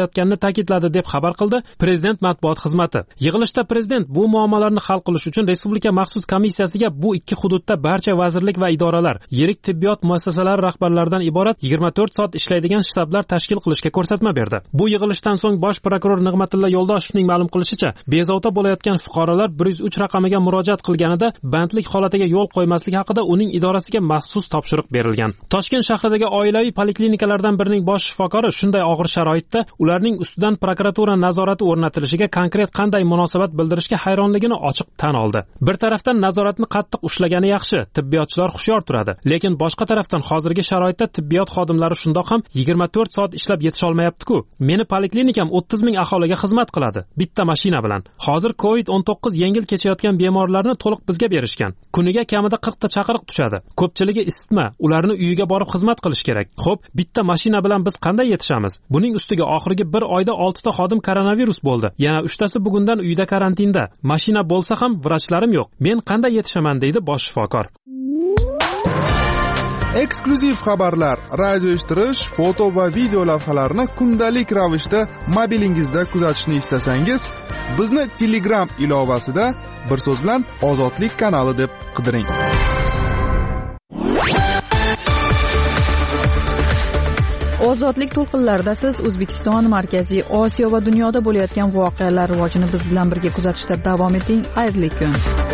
bo'layotganini ta'kidladi deb xabar qildi prezident matbuot xizmati. Yig'ilishda prezident bu muammolarni hal qilish uchun respublika maxsus komissiyasiga bu ikki hududda barcha vazirlik va idoralar, yirik tibbiyot muassasalari rahbarlaridan iborat yigirma to'rt soat ishlaydigan shtablar tashkil qilishga ko'rsatma berdi. Bu yig'ilishdan so'ng bosh prokuror Nig'matilla Yo'ldoshevning ma'lum qilishicha, bezovta bo'layotgan fuqarolar bir yuz uch raqamiga murojaat qilganida bandlik holatiga yo'l qo'ymaslik haqida uning idorasiga maxsus topshiriq berilgan. Toshkent shahridagi oilaviy poliklinikalardan birining bosh shifokori shunday og'ir sharoitda ularning ustidan prokuratura nazorati o'rnatilishiga konkret qanday munosabat bildirishga hayronligini ochiq tan oldi. Bir tarafdan nazoratni qattiq ushlagani yaxshi, tibbiyotchilar hushyor turadi, lekin boshqa tarafdan hozirgi sharoitda tibbiyot xodimlari shundoq ham yigirma to'rt soat ishlab yetisha olmayapti-ku. Meni poliklinikam o'ttiz ming aholiga xizmat qiladi, bitta mashina bilan. Hozir covid o'n to'qqiz yengil kechayotgan bemorlarni to'liq bizga berishgan. Kuniga kamida qirq ta chaqiriq tushadi. Ko'pchiligi isitma, ularni uyiga borib xizmat qilish kerak. Xo'p, bitta mashina bilan biz qanday yetishamiz? Buning ustiga oxirgi bir oyda olti ta xodim koronavirus bo'ldi. Yana uchtasi bugundan uyda karantinda. Mashina bo'lsa ham vrachlarim yo'q. Men qanday yetishaman deydi bosh shifokor. Eksklyuziv xabarlar, radio eshittirish, foto va video lavhalarni kundalik ravishda mobilingizda kuzatishni istasangiz, bizni Telegram ilovasida bir so'z bilan Ozodlik kanali deb qidiring. Ozodlik to'lqinlarida siz O'zbekiston, Markaziy Osiyo va dunyoda bo'layotgan voqealar rivojini biz bilan birga kuzatishda davom eting. Xayrli kun.